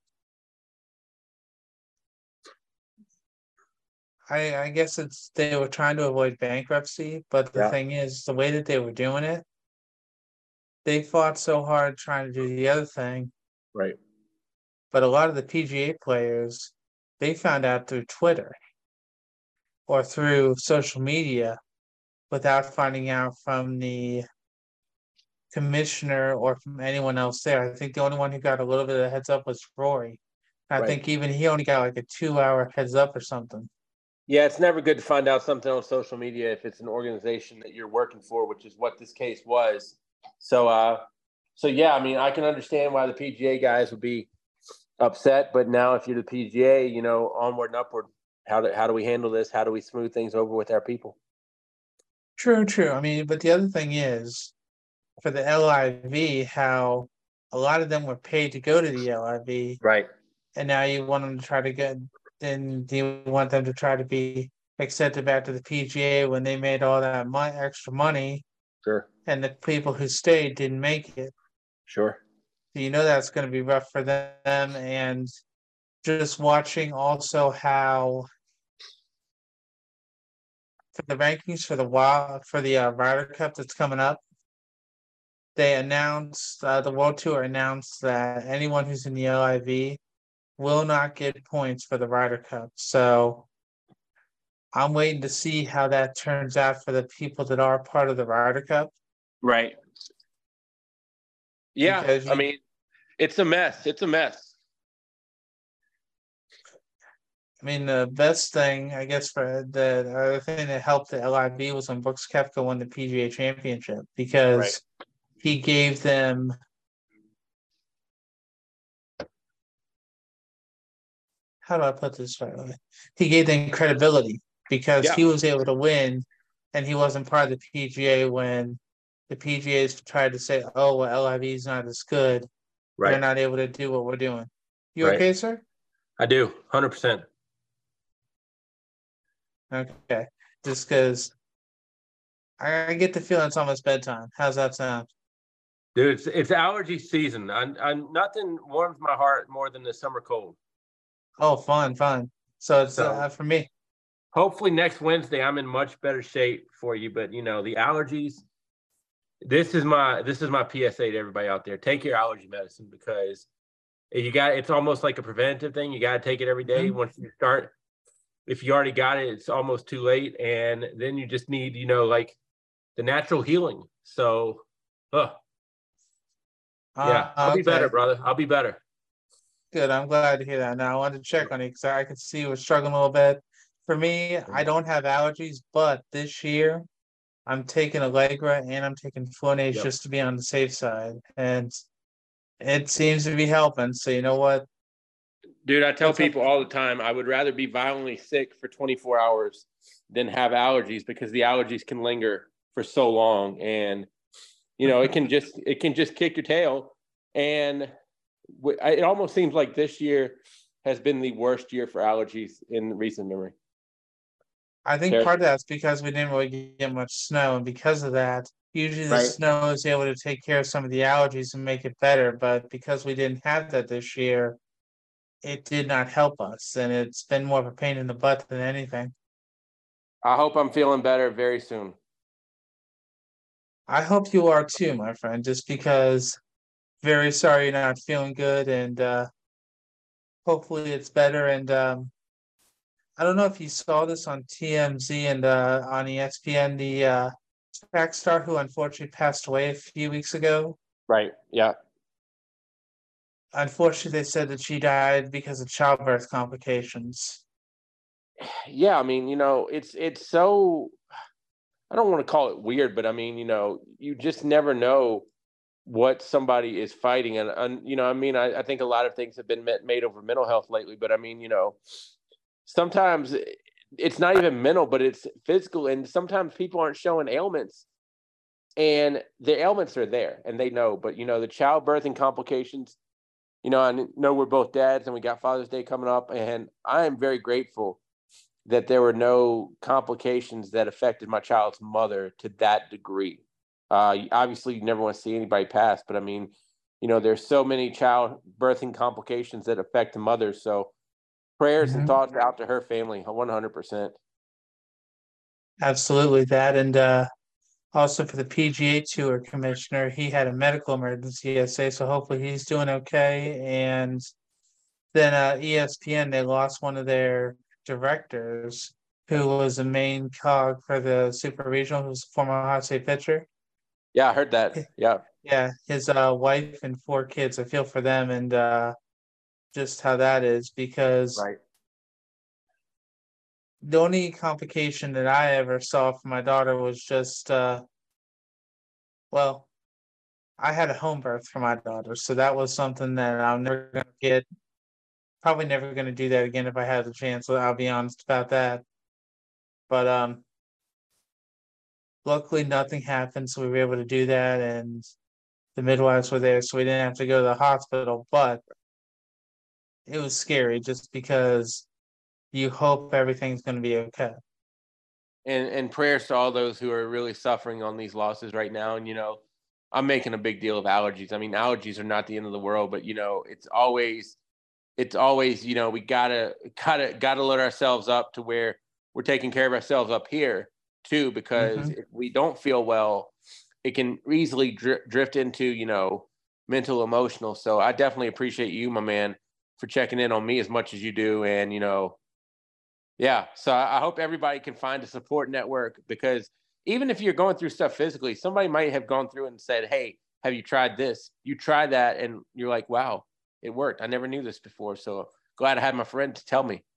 I, I guess it's they were trying to avoid bankruptcy, but the Yeah. thing is, the way that they were doing it, they fought so hard trying to do the other thing. Right. But a lot of the P G A players, they found out through Twitter or through social media without finding out from the commissioner or from anyone else there. I think the only one who got a little bit of heads up was Rory. I Right. think even he only got like a two hour heads up or something. Yeah, it's never good to find out something on social media if it's an organization that you're working for, which is what this case was. So, uh, so yeah, I mean, I can understand why the P G A guys would be upset, but now if you're the P G A, you know, onward and upward. How do how do we handle this? How do we smooth things over with our people? True, true. I mean, but the other thing is, for the L I V, how a lot of them were paid to go to the L I V, right? And now you want them to try to get, then you want them to try to be accepted back to the P G A when they made all that mo- extra money. Sure. And the people who stayed didn't make it. Sure. So you know that's going to be rough for them. And just watching also how for the rankings for the wild for the uh, Ryder Cup that's coming up, they announced uh, the World Tour announced that anyone who's in the L I V will not get points for the Ryder Cup. So I'm waiting to see how that turns out for the people that are part of the Ryder Cup. Right. Yeah, Because I you- mean, it's a mess. It's a mess. I mean, the best thing, I guess, for the other thing that helped the L I V was when Brooks Koepka won the P G A Championship, because Right. he gave them how do I put this right? He gave them credibility because Yeah. he was able to win, and he wasn't part of the P G A when the P G As tried to say, "Oh, well, L I V is not as good. Right. They're not able to do what we're doing." You Right. okay, sir? I do, one hundred percent. Okay, just because I, I get the feeling it's almost bedtime. How's that sound? Dude, it's it's allergy season. I, I nothing warms my heart more than the summer cold. Oh, fun, fun. So it's So- uh, for me. Hopefully next Wednesday I'm in much better shape for you. But you know, the allergies. This is my this is my P S A to everybody out there. Take your allergy medicine, because you got it's almost like a preventative thing. You got to take it every day. Mhm. Once you start, if you already got it, it's almost too late, and then you just need, you know, like the natural healing. So, uh, yeah, Uh, I'll be okay. better, brother. I'll be better. Good. I'm glad to hear that. Now I wanted to check on you because I could see you were struggling a little bit. For me, I don't have allergies, but this year I'm taking Allegra and I'm taking Flonase Yep. just to be on the safe side, and it seems to be helping. So you know what? Dude, I tell What's up? people all the time, I would rather be violently sick for twenty-four hours than have allergies, because the allergies can linger for so long, and you know, it can just it can just kick your tail. And w- I- it almost seems like this year has been the worst year for allergies in recent memory. I think Sure. part of that's because we didn't really get much snow, and because of that, Usually the Right. snow is able to take care of some of the allergies and make it better, but because we didn't have that this year, it did not help us, and it's been more of a pain in the butt than anything. I hope I'm feeling better very soon. I hope you are too, my friend, just because very sorry you're not feeling good, and uh, hopefully it's better. And um, I don't know if you saw this on T M Z and uh, on E S P N, the uh, track star who unfortunately passed away a few weeks ago. Right. Yeah. Unfortunately, they said that she died because of childbirth complications. Yeah. I mean, you know, it's it's so. I don't want to call it weird, but I mean, you know, you just never know what somebody is fighting, and, and you know, I mean, I, I think a lot of things have been met, made over mental health lately, but I mean, you know, sometimes it's not even mental, but it's physical, and sometimes people aren't showing ailments, and the ailments are there, and they know, but you know, the childbirthing complications. You know, I know we're both dads, and we got Father's Day coming up, and I am very grateful that there were no complications that affected my child's mother to that degree. Uh, obviously, you never want to see anybody pass, but I mean, you know, there's so many child birthing complications that affect the mother. So prayers and Mhm. thoughts out to her family, one hundred percent. Absolutely that. And uh, also for the P G A Tour commissioner, he had a medical emergency yesterday, so hopefully he's doing okay. And then uh, E S P N, they lost one of their directors who was the main cog for the Super Regional, who was a former Ohio State pitcher. Yeah, I heard that. Yeah. Yeah, his uh, wife and four kids. I feel for them and uh, just how that is, because Right. the only complication that I ever saw for my daughter was just, uh, well, I had a home birth for my daughter, so that was something that I'm never gonna get. Probably never gonna do that again if I had the chance. I'll be honest about that. But um, luckily nothing happened, so we were able to do that, and the midwives were there, so we didn't have to go to the hospital. But it was scary just because you hope everything's gonna be okay. And and prayers to all those who are really suffering on these losses right now. And you know, I'm making a big deal of allergies. I mean, allergies are not the end of the world, but you know, it's always it's always, you know, we gotta gotta gotta let ourselves up to where we're taking care of ourselves up here too, because Mhm. if we don't feel well, it can easily dri- drift into, you know, mental, emotional. So I definitely appreciate you, my man, for checking in on me as much as you do. And, you know, yeah, so I I hope everybody can find a support network, because even if you're going through stuff physically, somebody might have gone through and said, "Hey, have you tried this?" You try that, and you're like, "Wow, it worked. I never knew this before." So glad I had my friend to tell me.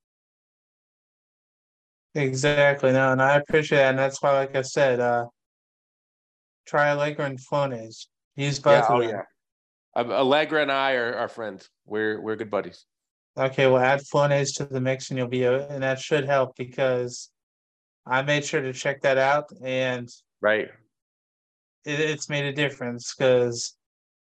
Exactly. No, and I appreciate that, and that's why, like I said, uh, try Allegra and Flonase. Use Yeah, both of oh them. yeah. Um, Allegra and I are, are friends. We're we're good buddies. Okay, well, add Flonase to the mix, and you'll be, uh, and that should help because I made sure to check that out, and Right. it, it's made a difference because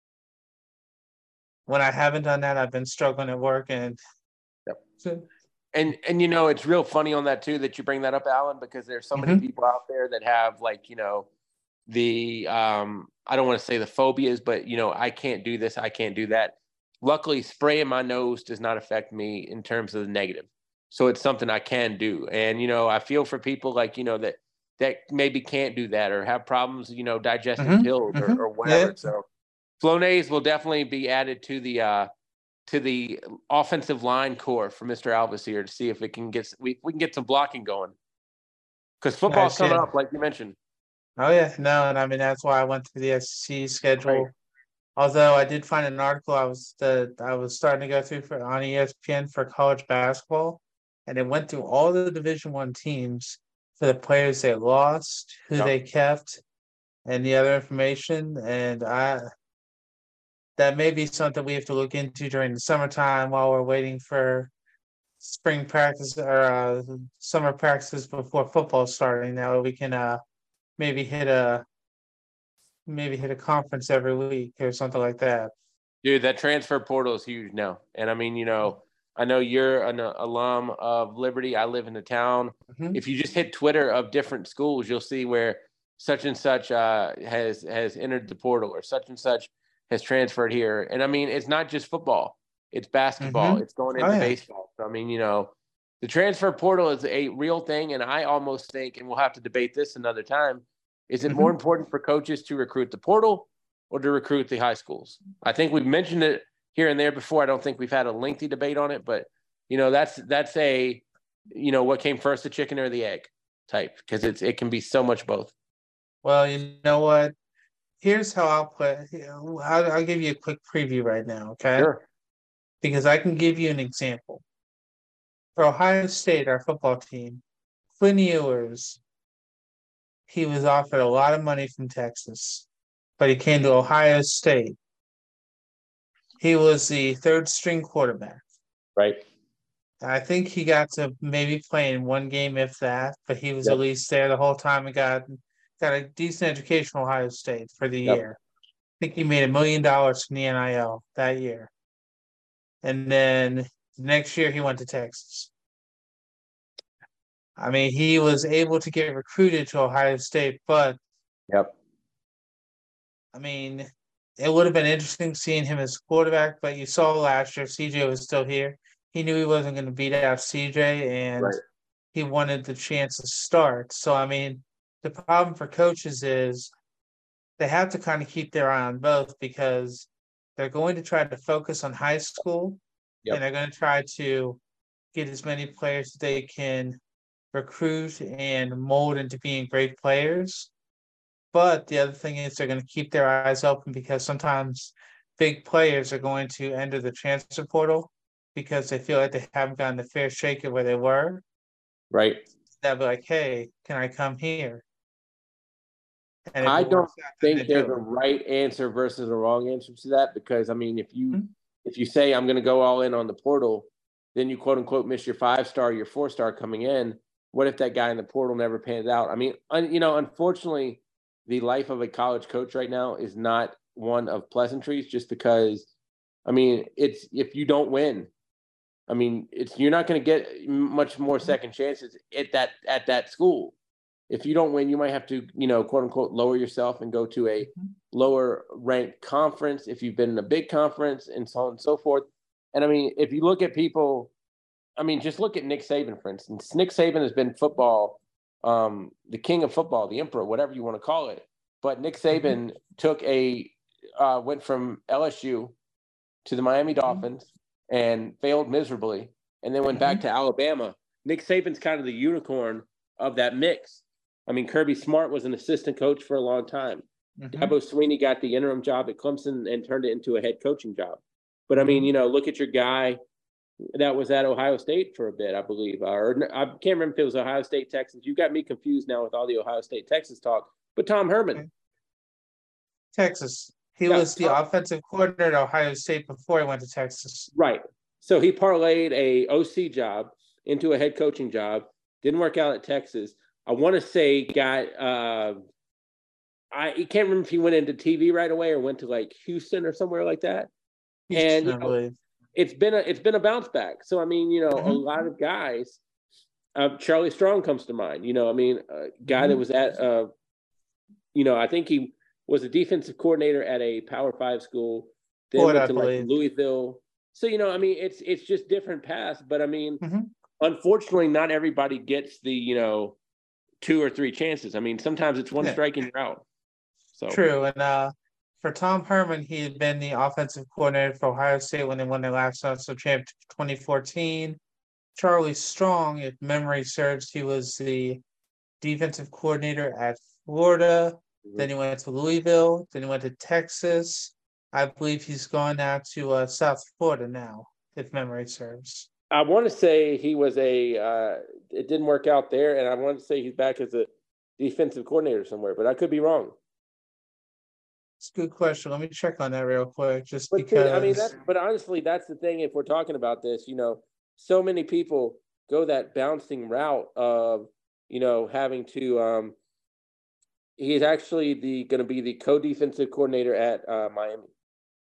when I haven't done that, I've been struggling at work, and Yep. so, And and you know, it's real funny on that too that you bring that up, Alan, because there's so many Mhm. people out there that have, like, you know, the um I don't want to say the phobias, but you know, I can't do this, I can't do that. Luckily, spraying my nose does not affect me in terms of the negative. So it's something I can do. And you know, I feel for people like, you know, that that maybe can't do that or have problems, you know, digesting Mhm. pills or, Mhm. or whatever. Yeah, So Flonase will definitely be added to the uh to the offensive line core for Mister Alvis here to see if it can get we, we can get some blocking going. Because football's nice. coming Yeah. up, like you mentioned. Oh yeah, no, and I mean that's why I went to the S E C Right. schedule. Although I did find an article I was that I was starting to go through for on E S P N for college basketball, and it went through all the Division One teams for the players they lost, who Yep. they kept, and the other information. And I that may be something we have to look into during the summertime while we're waiting for spring practice or uh, summer practices before football starting. Now we can uh maybe hit a maybe hit a conference every week or something like that. Dude, that transfer portal is huge now. And I mean, you know, I know you're an uh, alum of Liberty. I live in the town. Mhm. If you just hit Twitter of different schools, you'll see where such and such uh, has has entered the portal, or such and such has transferred here. And I mean, it's not just football; it's basketball. Mm-hmm. It's going Oh, into yeah. baseball. So, I mean, you know, the transfer portal is a real thing, and I almost think, and we'll have to debate this another time, is it Mm-hmm. more important for coaches to recruit the portal or to recruit the high schools? I think we've mentioned it here and there before. I don't think we've had a lengthy debate on it, but you know, that's that's a, you know, what came first, the chicken or the egg type, because it's it can be so much both. Well, you know what? Here's how I'll put. I'll, I'll give you a quick preview right now, okay? Sure. Because I can give you an example. For Ohio State, our football team, Quinn Ewers, he was offered a lot of money from Texas, but he came to Ohio State. He was the third string quarterback. Right. I think he got to maybe play in one game, if that, but he was Yep. at least there the whole time and got got a decent education at Ohio State for the Yep. year. I think he made a million dollars from the N I L that year. And then the next year he went to Texas. I mean, he was able to get recruited to Ohio State, but Yep. I mean, it would have been interesting seeing him as quarterback, but you saw last year C J was still here. He knew he wasn't going to beat out C J, and Right. he wanted the chance to start. So, I mean, the problem for coaches is they have to kind of keep their eye on both, because they're going to try to focus on high school, Yep. and they're going to try to get as many players as they can recruit and mold into being great players. But the other thing is they're going to keep their eyes open, because sometimes big players are going to enter the transfer portal because they feel like they haven't gotten the fair shake of where they were. Right. They'll be like, hey, can I come here? And if I it don't works out, then think they there's do a it. right answer versus a wrong answer to that, because I mean, if you Mhm. if you say I'm going to go all in on the portal, then you quote unquote miss your five star, your four star coming in. What if that guy in the portal never pans out? I mean, un, you know, unfortunately, the life of a college coach right now is not one of pleasantries. Just because, I mean, it's if you don't win, I mean, it's you're not going to get much more second chances at that at that school. If you don't win, you might have to, you know, quote unquote, lower yourself and go to a lower ranked conference if you've been in a big conference, and so on and so forth. And I mean, if you look at people, I mean, just look at Nick Saban, for instance. Nick Saban has been football, um, the king of football, the emperor, whatever you want to call it. But Nick Saban mm-hmm. took a, uh, went from L S U to the Miami Dolphins and failed miserably, and then went mm-hmm. back to Alabama. Nick Saban's kind of the unicorn of that mix. I mean, Kirby Smart was an assistant coach for a long time. Mm-hmm. Dabo Swinney got the interim job at Clemson and turned it into a head coaching job. But I mean, you know, look at your guy that was at Ohio State for a bit, I believe. Or I can't remember if it was Ohio State, Texas. You got me confused now with all the Ohio State, Texas talk. But Tom Herman. Okay. Texas. He yeah, was the Tom. offensive coordinator at Ohio State before he went to Texas. Right. So he parlayed a O C job into a head coaching job. Didn't work out at Texas. I want to say got uh, I can't remember if he went into T V right away or went to like Houston or somewhere like that. Houston, and you I know, believe. it's been a it's been a bounce back. So I mean, you know, mm-hmm. a lot of guys. Uh, Charlie Strong comes to mind. You know, I mean, a guy mm-hmm. that was at, uh, you know, I think he was a defensive coordinator at a Power Five school. Then Boy, went I to believe. like Louisville. So you know, I mean, it's it's just different paths. But I mean, mm-hmm. unfortunately, not everybody gets the you know. two or three chances. I mean, sometimes it's one yeah. strike and you're out. So true. And uh, for Tom Herman, he had been the offensive coordinator for Ohio State when they won their last national championship in twenty fourteen. Charlie Strong, if memory serves, he was the defensive coordinator at Florida. Mm-hmm. Then he went to Louisville. Then he went to Texas. I believe he's gone now to uh, South Florida now, if memory serves. I want to say he was a uh, – it didn't work out there, and I want to say he's back as a defensive coordinator somewhere, but I could be wrong. It's a good question. Let me check on that real quick, just but because – I mean, that's, but honestly, that's the thing if we're talking about this. You know, so many people go that bouncing route of, you know, having to um, – he's actually the going to be the co-defensive coordinator at uh, Miami.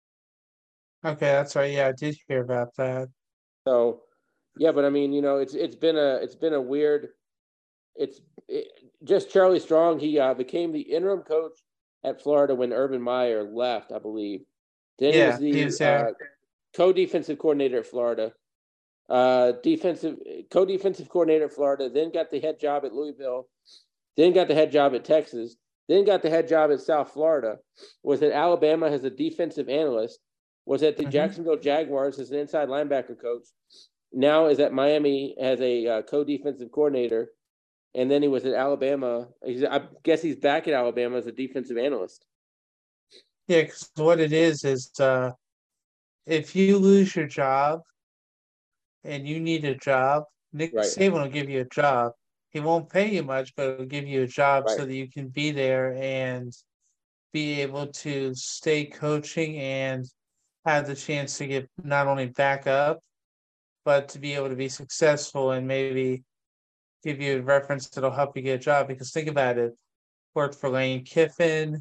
Okay, that's right. Yeah, I did hear about that. So – yeah, but I mean, you know, it's it's been a it's been a weird it's it, just Charlie Strong. He uh, became the interim coach at Florida when Urban Meyer left, I believe. Then Yeah, he was the he was there. uh, co-defensive coordinator at Florida. Uh, defensive co-defensive coordinator at Florida. Then got the head job at Louisville. Then got the head job at Texas. Then got the head job at South Florida. Was at Alabama as a defensive analyst. Was at the mm-hmm. Jacksonville Jaguars as an inside linebacker coach. Now is at Miami as a uh, co-defensive coordinator. And then he was at Alabama. He's, I guess he's back at Alabama as a defensive analyst. Yeah, because what it is is uh, if you lose your job and you need a job, Nick right. Saban will give you a job. He won't pay you much, but it'll give you a job right. so that you can be there and be able to stay coaching and have the chance to get not only back up, but to be able to be successful and maybe give you a reference that'll help you get a job. Because think about it, worked for Lane Kiffin,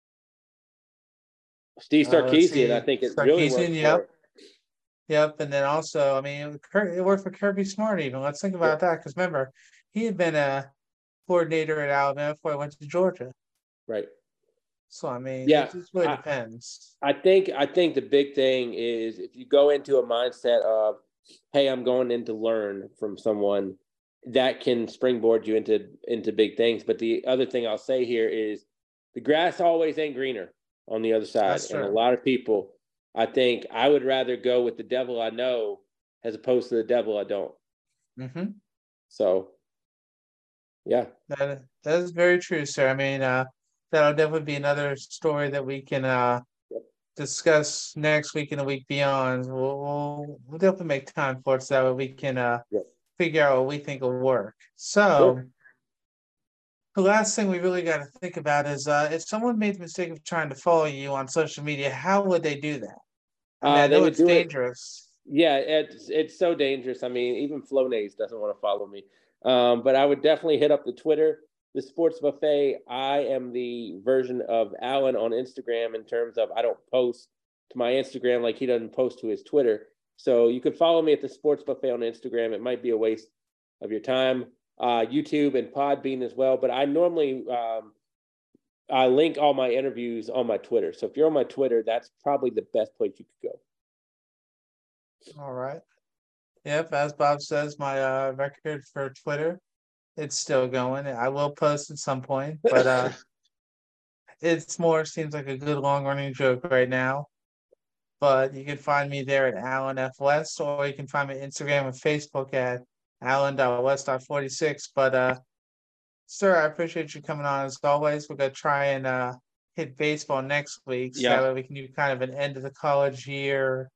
Steve Sarkisian, uh, I think it Sarkisian, really worked yep. for. Yep, and then also, I mean, it worked for Kirby Smart even. Let's think about yeah. that, because remember, he had been a coordinator at Alabama before he went to Georgia. Right. So, I mean, yeah, it just really I, depends. I think I think the big thing is if you go into a mindset of, hey, I'm going in to learn from someone, that can springboard you into, into big things. But the other thing I'll say here is the grass always ain't greener on the other side. That's and true. A lot of people, I think I would rather go with the devil I know as opposed to the devil I don't. Mm-hmm. So, yeah. That, that is very true, sir. I mean, uh, that'll definitely be another story that we can uh, yep. discuss next week and the week beyond. We'll, we'll, we'll definitely make time for it so that we can uh, yep. figure out what we think will work. So, sure. The last thing we really got to think about is uh, if someone made the mistake of trying to follow you on social media, how would they do that? I, mean, uh, I know it's dangerous. It, yeah, it's it's so dangerous. I mean, even Flonase doesn't want to follow me. Um, but I would definitely hit up the Twitter, the Sports Buffet. I am the version of Alan on Instagram in terms of I don't post to my Instagram like he doesn't post to his Twitter. So you could follow me at the Sports Buffet on Instagram. It might be a waste of your time. Uh, YouTube and Podbean as well. But I normally um, I link all my interviews on my Twitter. So if you're on my Twitter, that's probably the best place you could go. All right. Yep, as Bob says, my uh, record for Twitter, it's still going. I will post at some point, but uh, it's more seems like a good long-running joke right now. But you can find me there at Alan F. West, or you can find me on Instagram and Facebook at Alan West forty-six. But uh, sir, I appreciate you coming on as always. We're gonna try and uh, hit baseball next week, so yeah. that way we can do kind of an end of the college year.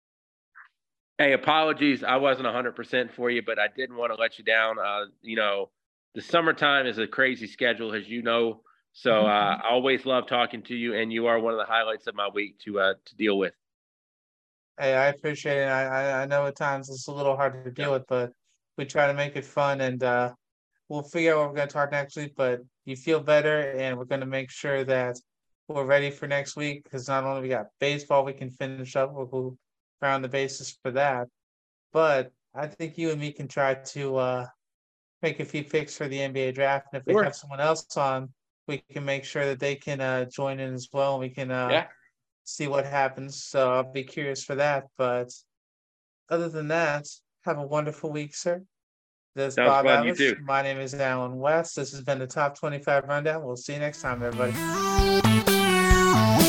Hey, apologies. I wasn't one hundred percent for you, but I didn't want to let you down. Uh, you know, the summertime is a crazy schedule, as you know. So uh, mm-hmm. I always love talking to you, and you are one of the highlights of my week to uh, to deal with. Hey, I appreciate it. I I know at times it's a little hard to deal yeah. with, but we try to make it fun, and uh, we'll figure out what we're going to talk next week. But you feel better, and we're going to make sure that we're ready for next week, because not only we got baseball we can finish up, we'll go around the basis for that. But I think you and me can try to uh, make a few picks for the N B A draft. And if we sure. have someone else on, we can make sure that they can uh, join in as well. And we can uh, yeah. see what happens. So I'll be curious for that. But other than that, have a wonderful week, sir. This is Bob fun. Ellis. You too. My name is Alan West. This has been the Top twenty-five Rundown. We'll see you next time, everybody.